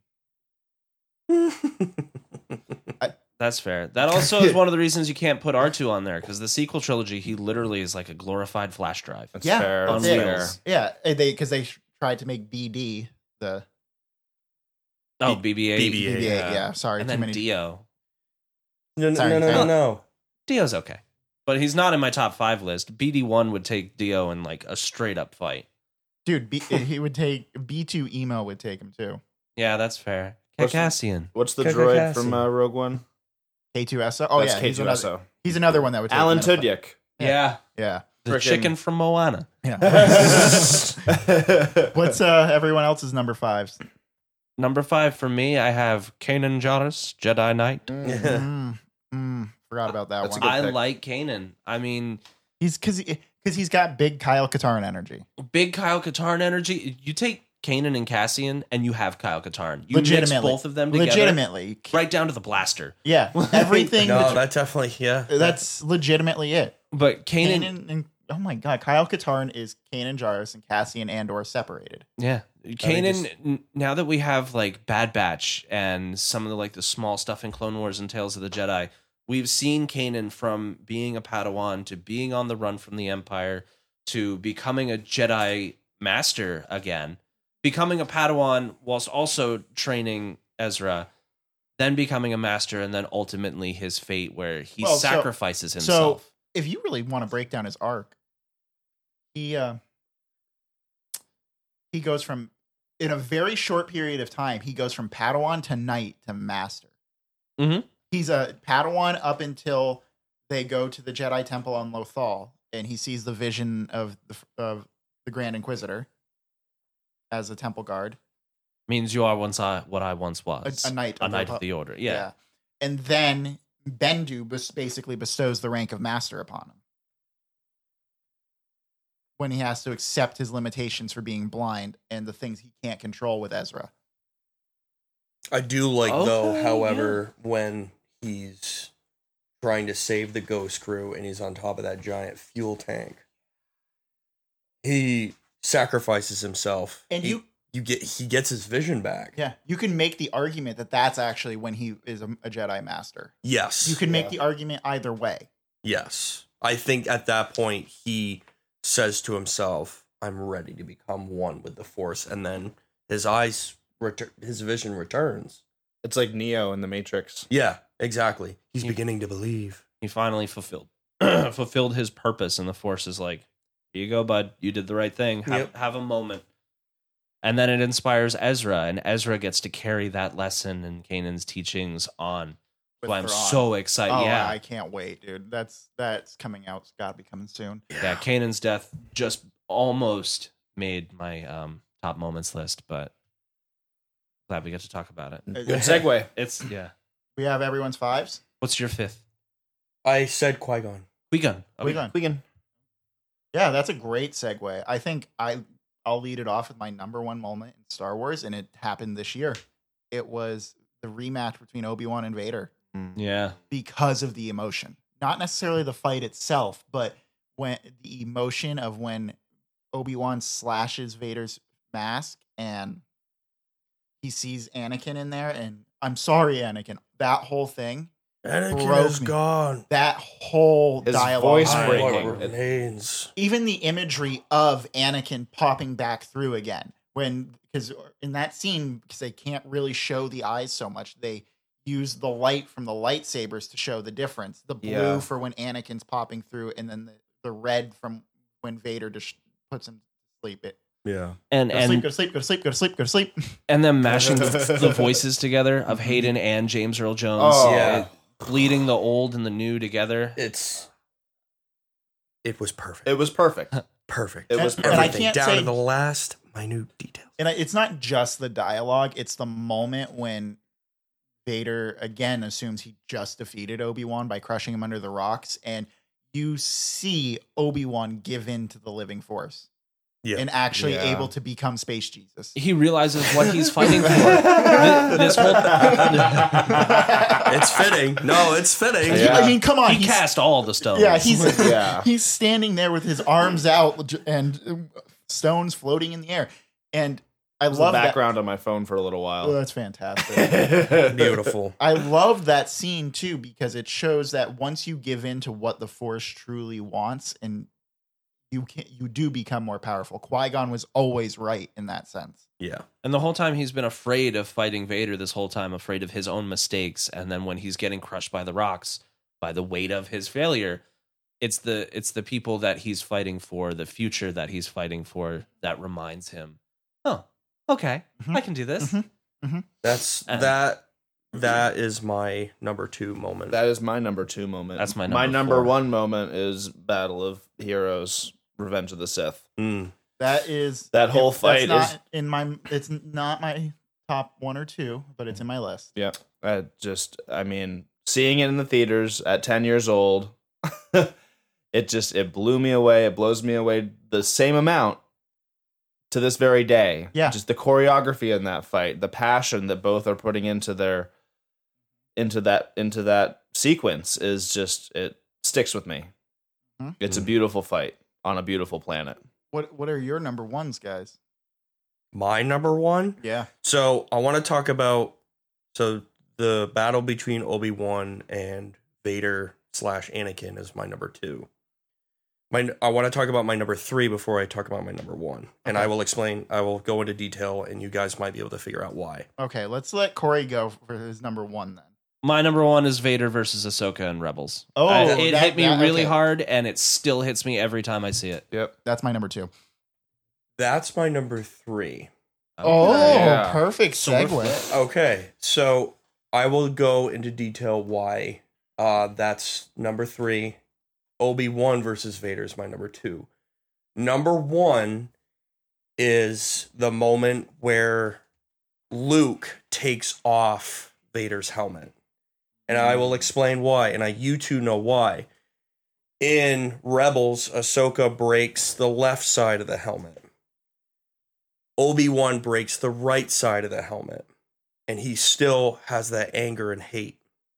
That's fair. That also is one of the reasons you can't put R2 on there because the sequel trilogy, he literally is like a glorified flash drive. That's Yeah, fair. on That's it. fair. wheels. Yeah, because they tried to make BD the Oh, BB-8. BB-8. BB-8. Yeah, sorry, And too then many. Dio. No, Sorry, no. Dio's okay. But he's not in my top 5 list. BD1 would take Dio in like a straight up fight. Dude, he would take B2 Emo would take him too. Yeah, that's fair. What's- Cassian. What's the Kaka droid Cassie. from Rogue One? K2SO. Oh That's yeah, K2SO. he's another one that would take Alan him in a fight. Tudyk. Yeah. Yeah. The Frickin- chicken from Moana. Yeah. What's everyone else's number 5s? Number 5 for me, I have Kanan Jarrus, Jedi Knight. Forgot about that That's a one. good I pick. like Kanan. I mean, He's because he's got big Kyle Katarn energy. big Kyle Katarn energy. You take Kanan and Cassian, and you have Kyle Katarn. You mix Legitimately. both of them together, Legitimately. right down to the blaster. Yeah. Everything. No, that definitely, yeah. that's legitimately it. But Kanan, Kanan and oh my god, Kyle Katarn is Kanan Jarrus and Cassian Andor separated. yeah, Kanan. Now that we have like Bad Batch and some of the like the small stuff in Clone Wars and Tales of the Jedi, we've seen Kanan from being a Padawan to being on the run from the Empire to becoming a Jedi Master again, becoming a Padawan whilst also training Ezra, then becoming a Master, and then ultimately his fate where he Well, sacrifices himself. So if you really want to break down his arc, he goes from in a very short period of time, he goes from Padawan to Knight to Master. Mhm. He's a Padawan up until they go to the Jedi Temple on Lothal, and he sees the vision of the Grand Inquisitor as a temple guard, Means you are what I once was. a knight, A knight of the order. Yeah. And then Bendu basically bestows the rank of Master upon him when he has to accept his limitations for being blind and the things he can't control with Ezra. I do like, though, Okay, however, when he's trying to save the Ghost Crew and he's on top of that giant fuel tank, he sacrifices himself. And he gets his vision back. Yeah, you can make the argument that that's actually when he is a Jedi Master. Yes. You can make the argument either way. Yes. I think at that point he says to himself, I'm ready to become one with the Force. And then his his vision returns. It's like Neo in the Matrix. Yeah, exactly. He's Yeah. beginning to believe. He finally fulfilled his purpose, and the Force is like, here you go, bud. You did the right thing. Have a moment. And then it inspires Ezra, and Ezra gets to carry that lesson and Kanan's teachings on. with So I'm Thrawn. so excited. Oh, yeah. I can't wait, dude. That's coming out. It's got to be coming soon. Yeah, Kanan's death just almost made my top moments list, but glad we get to talk about it. Good segue. It's, yeah. We have everyone's 5s. What's your 5th? I said Qui-Gon. Qui-Gon. Okay. Qui-Gon. Yeah, that's a great segue. I think I'll lead it off with my number 1 moment in Star Wars, and it happened this year. It was the rematch between Obi-Wan and Vader Yeah. because of the emotion. Not necessarily the fight itself, but when the emotion of when Obi-Wan slashes Vader's mask and he sees Anakin in there, and I'm sorry, Anakin, that whole thing, Anakin broke is me. gone. That whole His dialogue. voice I breaking. remains. Even the imagery of Anakin popping back through again, because in that scene, because they can't really show the eyes so much, they use the light from the lightsabers to show the difference. The blue Yeah. for when Anakin's popping through, and then the red from when Vader just puts him to sleep. Yeah. And Go to sleep, go to sleep, go to sleep, go to sleep, go to sleep. and them mashing the voices together of Hayden and James Earl Jones. Oh. Yeah. Bleeding the old and the new together. It was perfect. It was perfect. Perfect. It was And I Everything can't down say- to the last minute detail. And it's not just the dialogue, it's the moment when Vader again assumes he just defeated Obi-Wan by crushing him under the rocks, and you see Obi-Wan give in to the living force Yeah. and actually Yeah. able to become Space Jesus. He realizes what he's fighting for. This whole It's fitting. No, it's fitting. Yeah. I mean, come on. he cast all the stones. Yeah, he's Yeah. he's standing there with his arms out and stones floating in the air, and I The love that. background on my phone for a little Oh, while. that's fantastic. Beautiful. I love that scene too because it shows that once you give in to what the Force truly wants, and you do become more powerful. Qui-Gon was always right in that sense. Yeah. And the whole time he's been afraid of fighting Vader, this whole time afraid of his own mistakes. And then when he's getting crushed by the rocks, by the weight of his failure, it's the people that he's fighting for, the future that he's fighting for, that reminds him, oh, okay, Mhm. I can do this. Mhm. That's that is my number 2 moment. That is my number 2 moment. That's my My number number 4. 1 moment is Battle of Heroes, Revenge of the Sith. Mm. That is That whole that's fight not is- in my. It's not my top 1 or 2, but it's in my list. Yeah. I mean, seeing it in the theaters at 10 years old, it blew me away. It blows me away the same amount to this very day. Yeah. Just the choreography in that fight, the passion that both are putting into that sequence is just, it sticks with me. Mhm. It's a beautiful fight on a beautiful planet. What are your number 1s, guys? My number 1. Yeah. So I want to talk about the battle between Obi-Wan and Vader / Anakin is my number 2. I want to talk about my number 3 before I talk about my number 1. And Okay. I will explain, I will go into detail and you guys might be able to figure out why. Okay, let's let Corey go for his number 1 then. My number 1 is Vader versus Ahsoka and Rebels. Oh, It hit me really okay. hard, and it still hits me every time I see it. Yep. That's my number 2. That's my number 3. Oh, Yeah. perfect So we're segue. Okay, so I will go into detail why that's number 3. Obi-Wan versus Vader is my number 2. Number 1 is the moment where Luke takes off Vader's helmet. And I will explain why, and you two know why. In Rebels, Ahsoka breaks the left side of the helmet. Obi-Wan breaks the right side of the helmet, and he still has that anger and hate.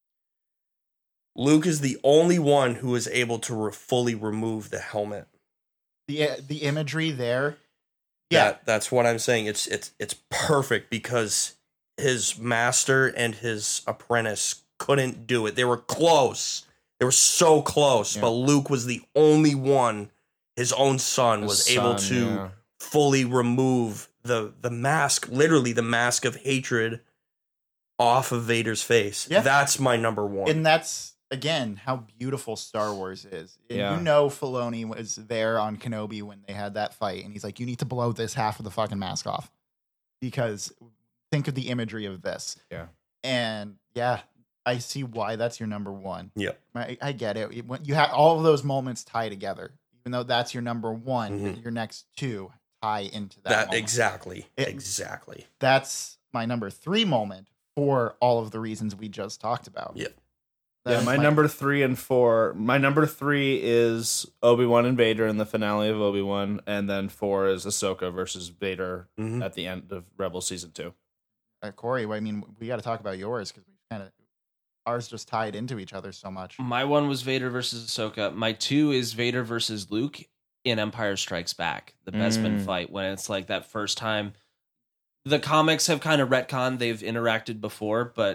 Luke is the only one who is able to fully remove the helmet. The imagery there. Yeah. That's what I'm saying. It's perfect because his master and his apprentice couldn't do it. They were close. They were so close, Yeah. but Luke was the only one, his own son, was able to fully remove the mask, literally the mask of hatred off of Vader's face. Yeah. That's my number 1. And that's, again, how beautiful Star Wars is. And Yeah. you know Filoni was there on Kenobi when they had that fight, and he's like, you need to blow this half of the fucking mask off. Because think of the imagery of this. Yeah. And yeah, I see why that's your number 1. Yep. I get it. When you have all of those moments tie together. Even though that's your number 1, Mhm. your next 2 tie into that. That moment. exactly. It- Exactly. That's my number 3 moment for all of the reasons we just talked about. Yep. That Yeah, is my number 3 and 4. My number 3 is Obi-Wan and Vader in the finale of Obi-Wan, and then 4 is Ahsoka versus Vader Mhm. at the end of Rebels Season 2. Corey, I mean, we got to talk about yours because we kind of ours just tied into each other so much. My 1 was Vader versus Ahsoka. My 2 is Vader versus Luke in Empire Strikes Back, the Bespin fight, when it's like that first time. The comics have kind of retconned, they've interacted before, but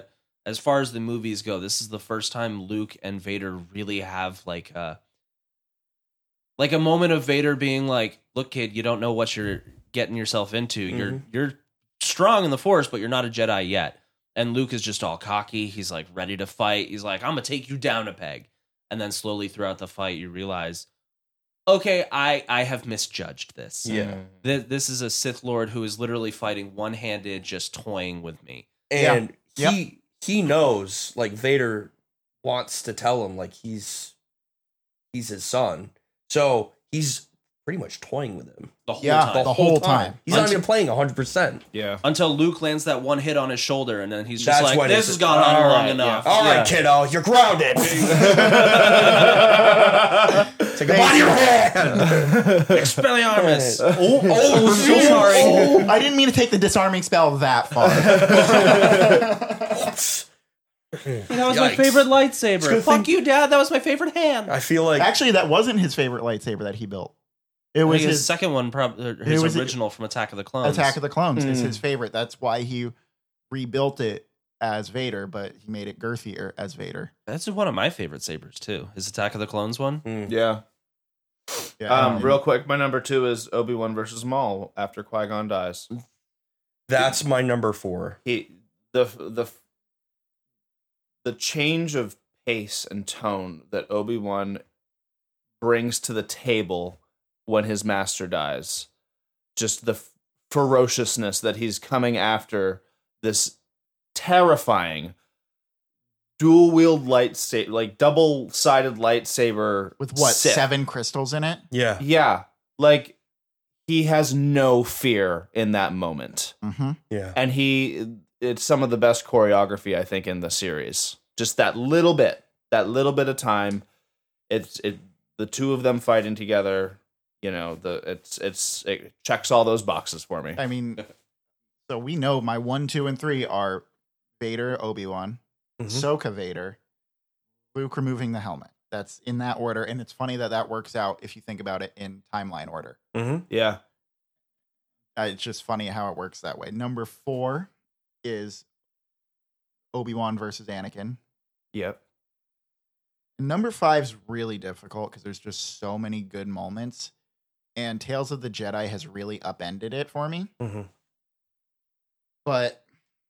as far as the movies go, this is the first time Luke and Vader really have like a moment of Vader being like, "Look, kid, you don't know what you're getting yourself into. You're strong in the Force, but you're not a Jedi yet." And Luke is just all cocky. He's like ready to fight. He's like, "I'm gonna take you down a peg." And then slowly throughout the fight, you realize, okay, I have misjudged this. Yeah. This is a Sith Lord who is literally fighting one-handed, just toying with me. And he knows, like, Vader wants to tell him, like, he's his son. So he's pretty much toying with him The whole Yeah, time. the whole time. He's not even playing 100%. Yeah. Until Luke lands that one hit on his shoulder, and then he's just That's like, when this it's- has gone on all long right, enough. All right, kiddo, you're grounded. Take a body your hand. Expelliarmus. Oh, so sorry. I didn't mean to take the disarming spell that far. That was my Yikes. favorite lightsaber. Good Fuck thing- you, Dad. That was my favorite hand. I feel like Actually, that wasn't his favorite lightsaber that he built. It I was think his his second one, his was- original from Attack of the Clones. Attack of the Clones is Mm. his favorite. That's why he rebuilt it as Vader, but he made it girthier as Vader. That's one of my favorite sabers too. His Attack of the Clones one. Yeah. Yeah, Real quick, my number 2 is Obi-Wan versus Maul after Qui-Gon dies. that's my number 4. The change of pace and tone that Obi-Wan brings to the table when his master dies, just the ferociousness that he's coming after this terrifying dual-wield lightsaber, like double-sided lightsaber with what, Sith. 7 crystals in it? Yeah. Yeah, like he has no fear in that moment. Mm-hmm. Yeah. And it's some of the best choreography I think in the series. Just that little bit of time, the two of them fighting together, you know, it checks all those boxes for me. I mean, so we know my 1, 2, and 3 are Vader, Obi-Wan, Mhm. Ahsoka, Vader, Luke removing the helmet. That's in that order, and it's funny that works out if you think about it in timeline order. Mm-hmm. Yeah. It's just funny how it works that way. Number 4 is Obi-Wan versus Anakin. Yep. Number 5 is really difficult because there's just so many good moments, and Tales of the Jedi has really upended it for me. Mm-hmm. But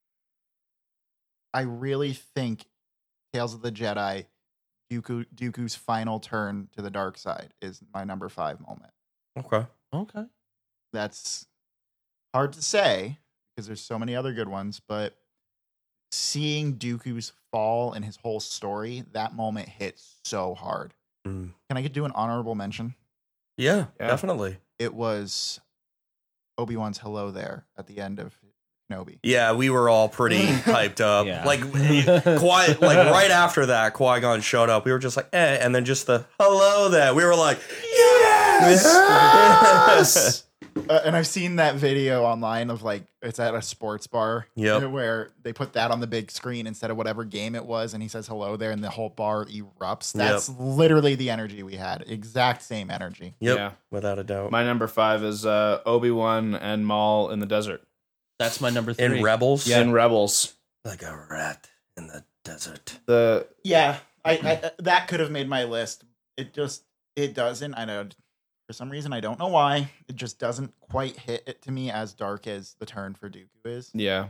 I really think Tales of the Jedi, Dooku's final turn to the dark side is my number 5 moment. Okay. Okay. That's hard to say because there's so many other good ones, but seeing Dooku's fall and his whole story, that moment hits so hard. Mm. Can I do an honorable mention? Yeah, Yeah. definitely. It was Obi-Wan's hello there at the end of Kenobi. Yeah, we were all pretty hyped up. Yeah. Like quiet, like right after that, Qui-Gon showed up. We were just like, and then just the hello there. We were like, yes, yes. And I've seen that video online of like it's at a sports bar, Yep. where they put that on the big screen instead of whatever game it was, and he says hello there, and the whole bar erupts. That's literally the energy we had. Exact same energy. Yep, Yeah. without a doubt. My number 5 is Obi-Wan and Maul in the desert. That's my number 3. In Rebels, In Rebels. like a rat in the desert. Yeah, I that could have made my list. It doesn't. I know for some reason I don't know why. It just doesn't quite hit it to me as dark as the turn for Dooku is. Yeah.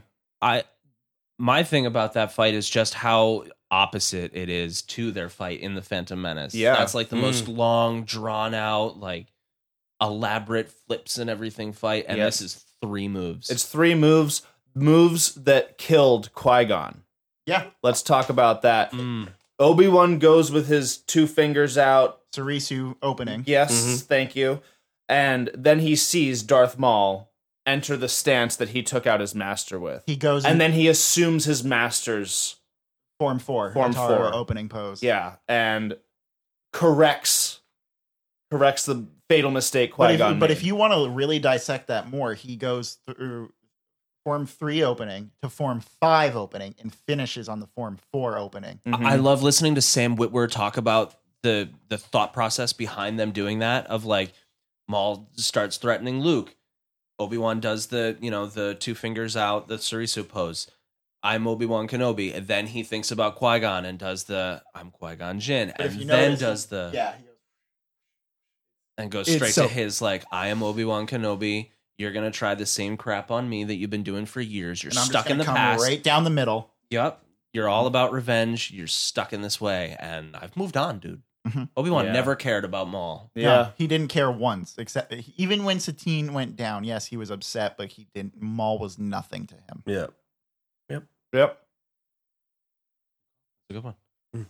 My thing about that fight is just how opposite it is to their fight in the Phantom Menace. Yeah. That's like the most long, drawn out, like elaborate flips and everything fight, and Yes. this is 3 moves. It's 3 moves that killed Qui-Gon. Yeah, Let's talk about that. Mm. Obi-Wan goes with his 2 fingers out. Sarisu opening. Yes, Mhm. thank you. And then he sees Darth Maul enter the stance that he took out his master with. He goes And then he assumes his master's, Form 4. Form Atara 4. opening pose. yeah, and corrects the fatal mistake But Qui-Gon if, but made. if you want to really dissect that more, he goes through Form 3 opening to Form 5 opening and finishes on the Form 4 opening. Mhm. I love listening to Sam Witwer talk about the thought process behind them doing that. Of like, Maul starts threatening Luke, Obi-Wan does the 2 fingers out, the Sarisu pose. I'm Obi-Wan Kenobi. And then he thinks about Qui-Gon and does the I'm Qui-Gon Jinn. But if And you then notice, does the yeah. and goes It's straight so- to his like, I am Obi-Wan Kenobi. You're gonna try the same crap on me that you've been doing for years. You're And I'm stuck just in gonna the come past. right down the middle. Yep. You're all about revenge. You're stuck in this way. And I've moved on, dude. Mhm. Obi-Wan Yeah. never cared about Maul. No, he didn't care once. Except even when Satine went down, yes, he was upset, but he didn't. Maul was nothing to him. Yeah. Yep. It's a good one. Mm.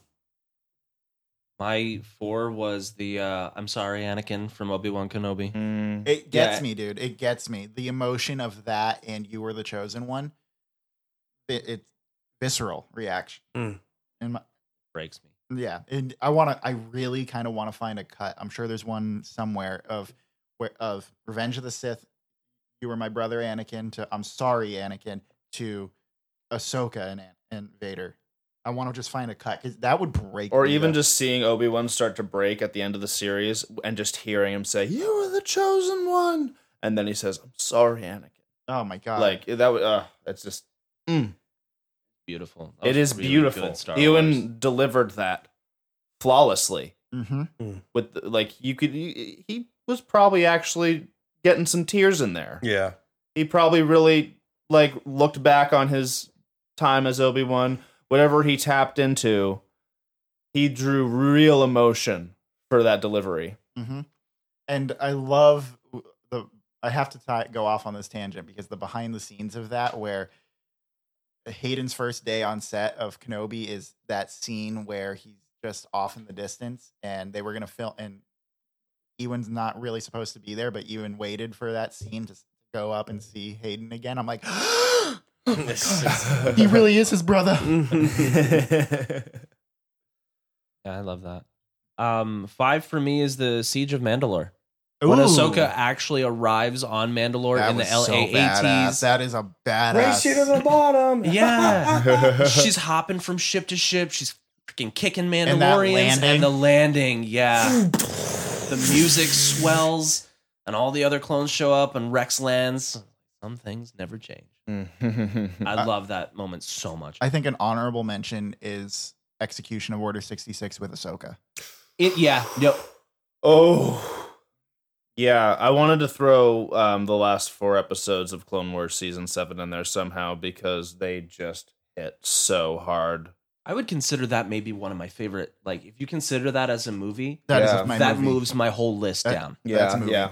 My 4 was the I'm sorry, Anakin from Obi-Wan Kenobi. Mm. It gets Yeah. me, dude. It gets me. The emotion of that, and you were the chosen one. It's visceral reaction. Mm. And my, Breaks me. yeah, and I really kind of want to find a cut. I'm sure there's one somewhere of Revenge of the Sith. You were my brother, Anakin. To I'm sorry, Anakin. To Ahsoka and Vader. I want to just find a cut because that would break. Or me even up. just seeing Obi-Wan start to break at the end of the series and just hearing him say, "You were the chosen one," and then he says, "I'm sorry, Anakin." Oh my god! Like that would. It's just. Beautiful. That It was is really beautiful. good Star Ewan Wars. delivered that flawlessly. Mm-hmm. With like you could, he was probably actually getting some tears in there. Yeah. He probably really like looked back on his time as Obi-Wan, whatever he tapped into. He drew real emotion for that delivery. Mm-hmm. And I love I have to go off on this tangent because the behind the scenes of that, where Hayden's first day on set of Kenobi is that scene where he's just off in the distance, and they were gonna film, and Ewan's not really supposed to be there, but Ewan waited for that scene to go up and see Hayden again. I'm like, oh my God, he really is his brother. Yeah, I love that. 5 for me is the Siege of Mandalore. When Ooh. Ahsoka actually arrives on Mandalore That in the was so badass. LAATs. That is a badass. Race you to the bottom. Yeah. She's hopping from ship to ship. She's freaking kicking that Mandalorians. landing. And the landing, yeah. The music swells, and all the other clones show up, and Rex lands. Some things never change. I love that moment so much. I think an honorable mention is Execution of Order 66 with Ahsoka. Yeah. Yep. Oh. Yeah, I wanted to throw the last 4 episodes of Clone Wars Season 7 in there somehow because they just hit so hard. I would consider that maybe one of my favorite. Like, if you consider that as a movie, That is Yeah. my that movie. moves my whole list down. That's a movie.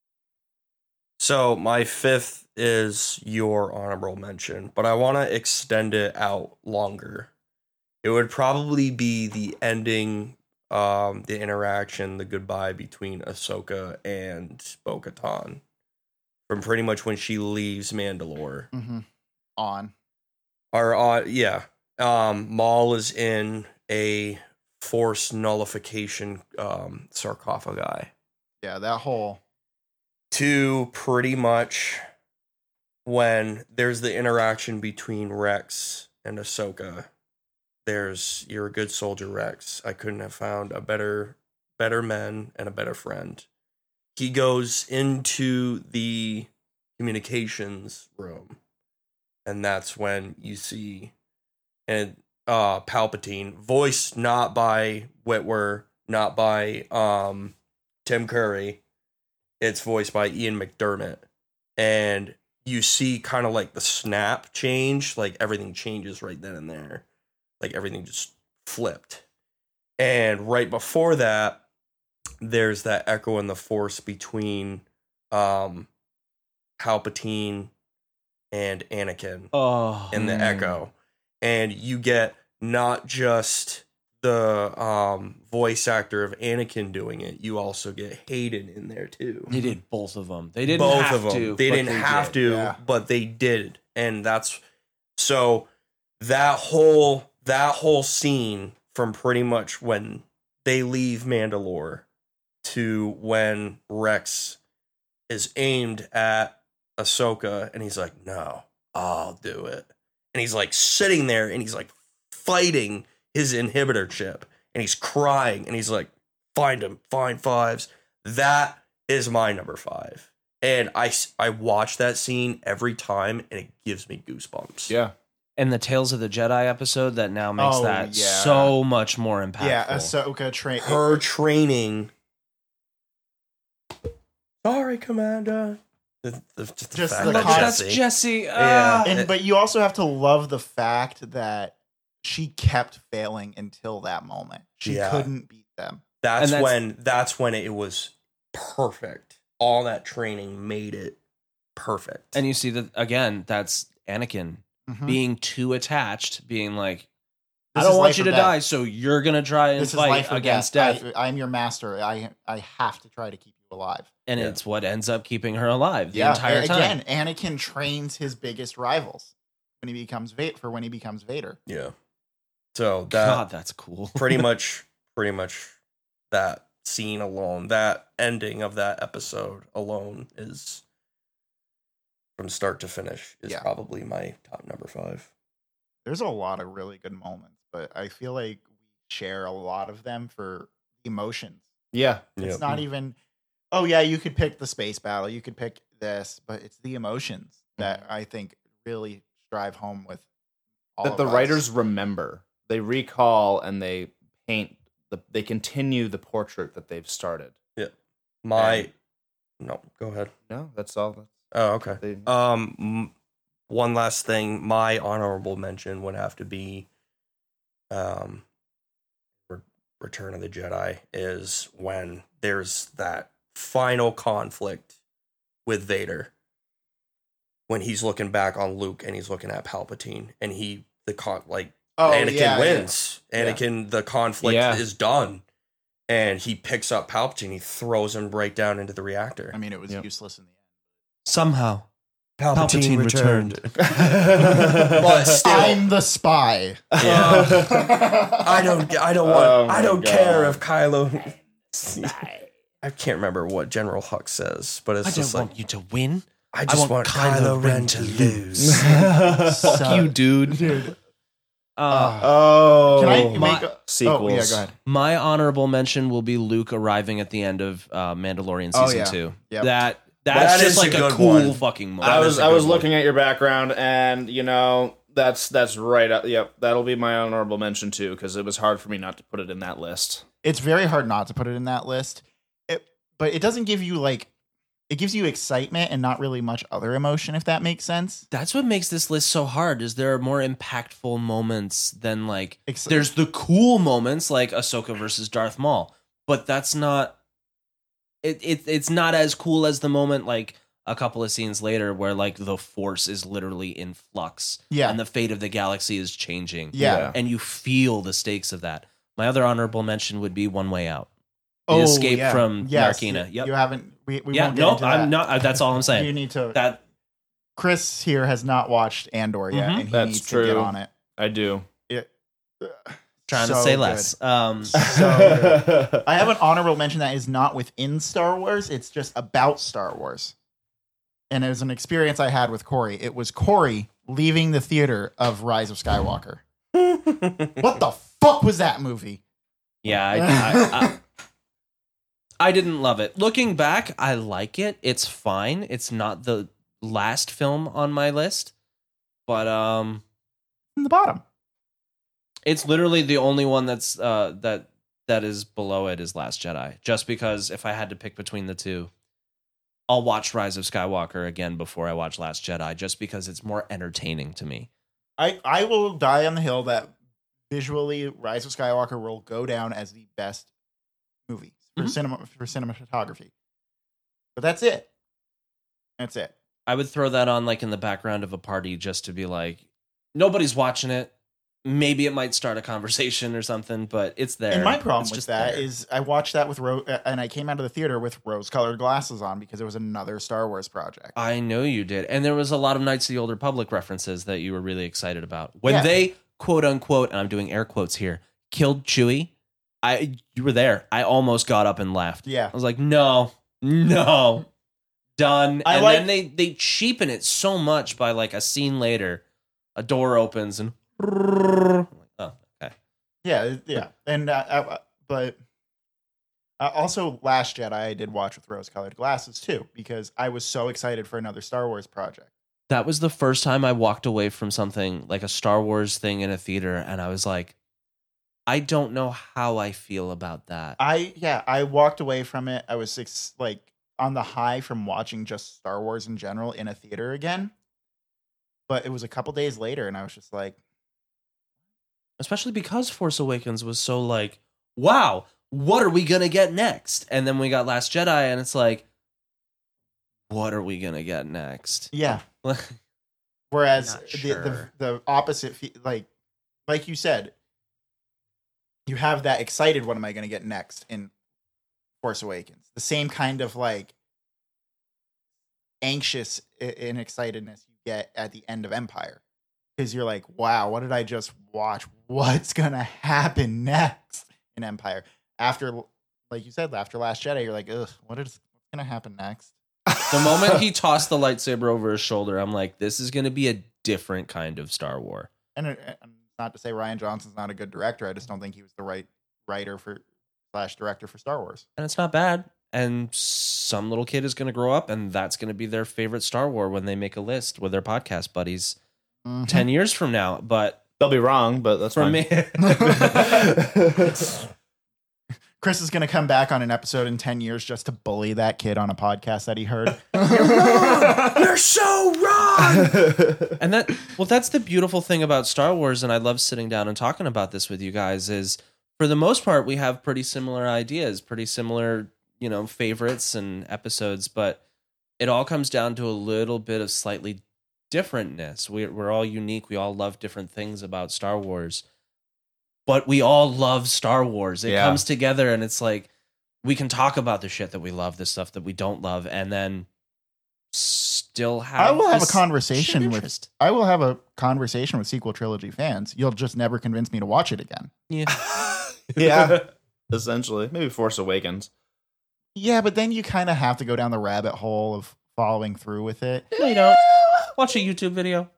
So my 5th is your honorable mention, but I want to extend it out longer. It would probably be the ending, the interaction, the goodbye between Ahsoka and Bo-Katan, from pretty much when she leaves Mandalore. Mm-hmm. On. Yeah. Maul is in a Force nullification sarcophagi. Yeah, that whole. To pretty much when there's the interaction between Rex and Ahsoka. There's, you're a good soldier, Rex. I couldn't have found a better man and a better friend. He goes into the communications room, and that's when you see Palpatine, voiced not by Witwer, not by Tim Curry. It's voiced by Ian McDermott. And you see kind of like the snap change, like everything changes right then and there. Like everything just flipped. And right before that, there's that echo in the Force between Palpatine and Anakin Oh. in the echo. And you get not just the voice actor of Anakin doing it, you also get Hayden in there too. They did both of them. They didn't Both have of them. to. They but didn't have did. to, yeah. but they did. And that's so that whole scene from pretty much when they leave Mandalore to when Rex is aimed at Ahsoka and he's like, "No, I'll do it." And he's like sitting there and he's like fighting his inhibitor chip and he's crying and he's like, "Find him, find Fives." That is my number 5. And I watch that scene every time and it gives me goosebumps. Yeah. And the Tales of the Jedi episode that now makes Oh, that yeah. so much more impactful. Yeah, Ahsoka train. Her training. Sorry, Commander. Just Just fact the that con- That's Jesse- Jesse. Yeah. And but you also have to love the fact that she kept failing until that moment. She Yeah. couldn't beat them. That's And that's when it was perfect. All that training made it perfect. And you see that again. That's Anakin Mhm. being too attached, being like, This I don't is want life you or to death. die, so you're gonna try and This is life fight or against death. death. I'm your master. I have to try to keep you alive. And Yeah. it's what ends up keeping her alive the Yeah, entire time. again, Anakin trains his biggest rivals when he becomes Vader. yeah. So that God, that's cool. pretty much that scene alone, that ending of that episode alone is from start to finish is Yeah. probably my top number 5. There's a lot of really good moments, but I feel like we share a lot of them for emotions. Yeah. Yeah. It's not even, oh yeah, you could pick the space battle, you could pick this, but it's the emotions that I think really drive home with all That of the us. writers remember, they recall, and they paint they continue the portrait that they've started. No, go ahead. No, that's all. Oh, okay. They, One last thing, my honorable mention would have to be Return of the Jedi is when there's that final conflict with Vader. When he's looking back on Luke and he's looking at Palpatine and Anakin yeah, wins. Yeah. Anakin, the conflict Yeah. is done. And he picks up Palpatine, he throws him right down into the reactor. I mean, it was Yep. useless in the end. Somehow, Palpatine returned. But still, I'm the spy. I don't Oh my I don't God. care if Kylo I can't remember what General Hux says, but it's I just don't like want you to win. I just want Kylo Ren to lose. Fuck you, dude. Dude. oh, Can I my- make a sequels? Oh, yeah, go ahead. My honorable mention will be Luke arriving at the end of Mandalorian Oh, season yeah. 2. Yep. That's That just is like a a good cool one. fucking moment. That I is was a I good was one. looking at your background, and that's right up. Yep, that'll be my honorable mention too, because it was hard for me not to put it in that list. It's very hard not to put it in that list. But it doesn't give you it gives you excitement and not really much other emotion, if that makes sense. That's what makes this list so hard. Is there are more impactful moments than like Ex- there's the cool moments like Ahsoka versus Darth Maul, but that's not. It's not as cool as the moment like a couple of scenes later where like the Force is literally in flux, Yeah. and the fate of the galaxy is changing, Yeah. and you feel the stakes of that. My other honorable mention would be One Way Out. The escape from Narkina. Yep. You haven't. We Yeah, won't get nope, into that. I'm not. That's all I'm You saying. need to. That Chris here has not watched Andor yet, Mhm. and he That's needs to get true. on it. I do. trying to So say good. less. So good. I have an honorable mention that is not within Star Wars. It's just about Star Wars. And it was an experience I had with Corey. It was Corey leaving the theater of Rise of Skywalker. What the fuck was that movie? Yeah, I didn't love it. Looking back, I like it. It's fine. It's not the last film on my list, but In the bottom. it's literally the only one that's that is below it is Last Jedi. Just because if I had to pick between the two, I'll watch Rise of Skywalker again before I watch Last Jedi, just because it's more entertaining to me. I will die on the hill that visually Rise of Skywalker will go down as the best movie for cinematography. But that's it. That's it. I would throw that on like in the background of a party just to be like, nobody's watching it. Maybe it might start a conversation or something, but it's there. And my problem It's with just that there. is I watched that with and I came out of the theater with rose-colored glasses on because it was another Star Wars project. I know you did. And there was a lot of Knights of the Old Republic references that you were really excited about. When Yeah. they, quote unquote, and I'm doing air quotes here, killed Chewie, you were there. I almost got up and left. Yeah. I was like, no, done. I And like- then they cheapen it so much by like a scene later, a door opens and oh, okay. Yeah. And but also Last Jedi I did watch with rose-colored glasses too because I was so excited for another Star Wars project. That was the first time I walked away from something like a Star Wars thing in a theater, and I was like, I don't know how I feel about that. I walked away from it. I was like on the high from watching just Star Wars in general in a theater again. But it was a couple days later, and I was just like, especially because Force Awakens was so like, wow, what are we going to get next? And then we got Last Jedi, and it's like, what are we going to get next? yeah. Whereas Not sure. the opposite, like you said, you have that excited, what am I going to get next in Force Awakens? The same kind of like anxious and excitedness you get at the end of Empire. Because you're like, wow, what did I just watch? What's going to happen next in Empire? After, like you said, after Last Jedi, you're like, ugh, what's going to happen next? The moment he tossed the lightsaber over his shoulder, I'm like, this is going to be a different kind of Star Wars. And not to say Rian Johnson's not a good director. I just don't think he was the right writer / director for Star Wars. And it's not bad. And some little kid is going to grow up, and that's going to be their favorite Star Wars when they make a list with their podcast buddies 10 years from now. But They'll be wrong, but that's for fine. me, Chris is going to come back on an episode in 10 years just to bully that kid on a podcast that he heard. You're so wrong. and that's the beautiful thing about Star Wars. And I love sitting down and talking about this with you guys is for the most part, we have pretty similar ideas, pretty similar, favorites and episodes, but it all comes down to a little bit of slightly differentness. We're all unique. We all love different things about Star Wars, but we all love Star Wars. It comes together and it's like, we can talk about the shit that we love, the stuff that we don't love, and then still have I will have a this conversation shared with interest. I will have a conversation with sequel trilogy fans. You'll just never convince me to watch it again. Yeah. Yeah, essentially. Maybe Force Awakens. Yeah, but then you kind of have to go down the rabbit hole of following through with it. No, you don't. Watch a YouTube video.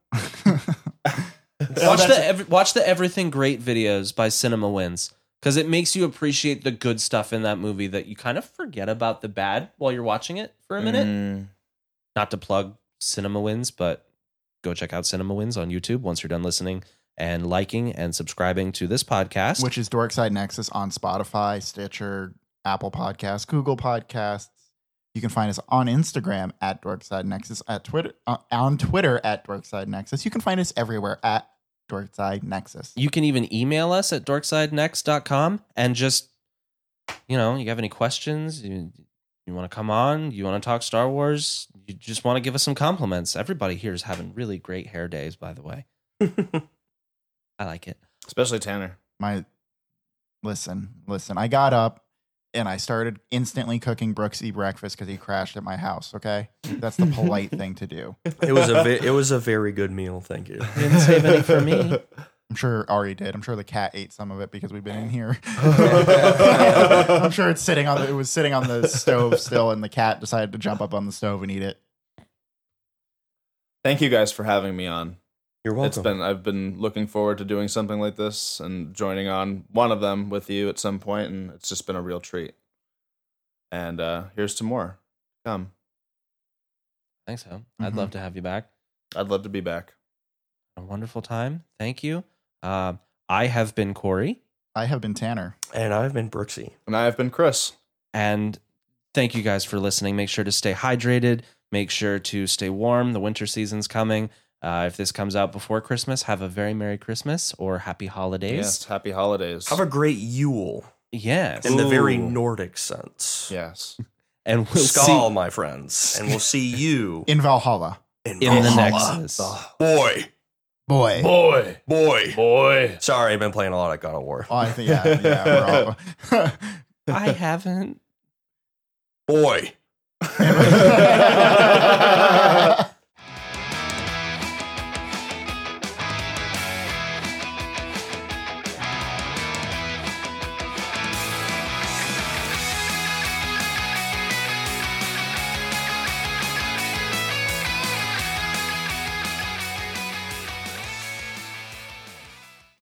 Watch the Everything Great videos by Cinema Wins, because it makes you appreciate the good stuff in that movie that you kind of forget about the bad while you're watching it for a minute. Not to plug Cinema Wins, but go check out Cinema Wins on YouTube once you're done listening and liking and subscribing to this podcast. Which is Dorkside Nexus on Spotify, Stitcher, Apple Podcasts, Google Podcasts. You can find us on Instagram at Dorkside Nexus, on Twitter at Dorkside Nexus. You can find us everywhere at Dorkside Nexus. You can even email us at dorksidenext.com and just, you have any questions, you want to come on, you want to talk Star Wars, you just want to give us some compliments. Everybody here is having really great hair days, by the way. I like it. Especially Tanner. Listen. I got up and I started instantly cooking Brooksy breakfast because he crashed at my house. Okay, that's the polite thing to do. It was a very good meal. Thank you. Didn't save any for me. I'm sure Ari did. I'm sure the cat ate some of it because we've been in here. I'm sure it was sitting on the stove still, and the cat decided to jump up on the stove and eat it. Thank you guys for having me on. You're welcome. I've been looking forward to doing something like this and joining on one of them with you at some point, and it's just been a real treat. And here's to more. Come. Thanks, Ho. I'd love to have you back. I'd love to be back. A wonderful time. Thank you. I have been Corey. I have been Tanner. And I've been Brooksy. And I have been Chris. And thank you guys for listening. Make sure to stay hydrated. Make sure to stay warm. The winter season's coming. If this comes out before Christmas, have a very Merry Christmas or Happy Holidays. Yes, happy holidays. Have a great Yule Yes. in the very Ooh. Nordic sense. Yes. And we'll Skull, see my friends. And we'll see you In Valhalla. in the Valhalla. Nexus. Boy. Boy. Sorry, I've been playing a lot of God of War. Oh, I think, yeah, we're all. I haven't. Boy.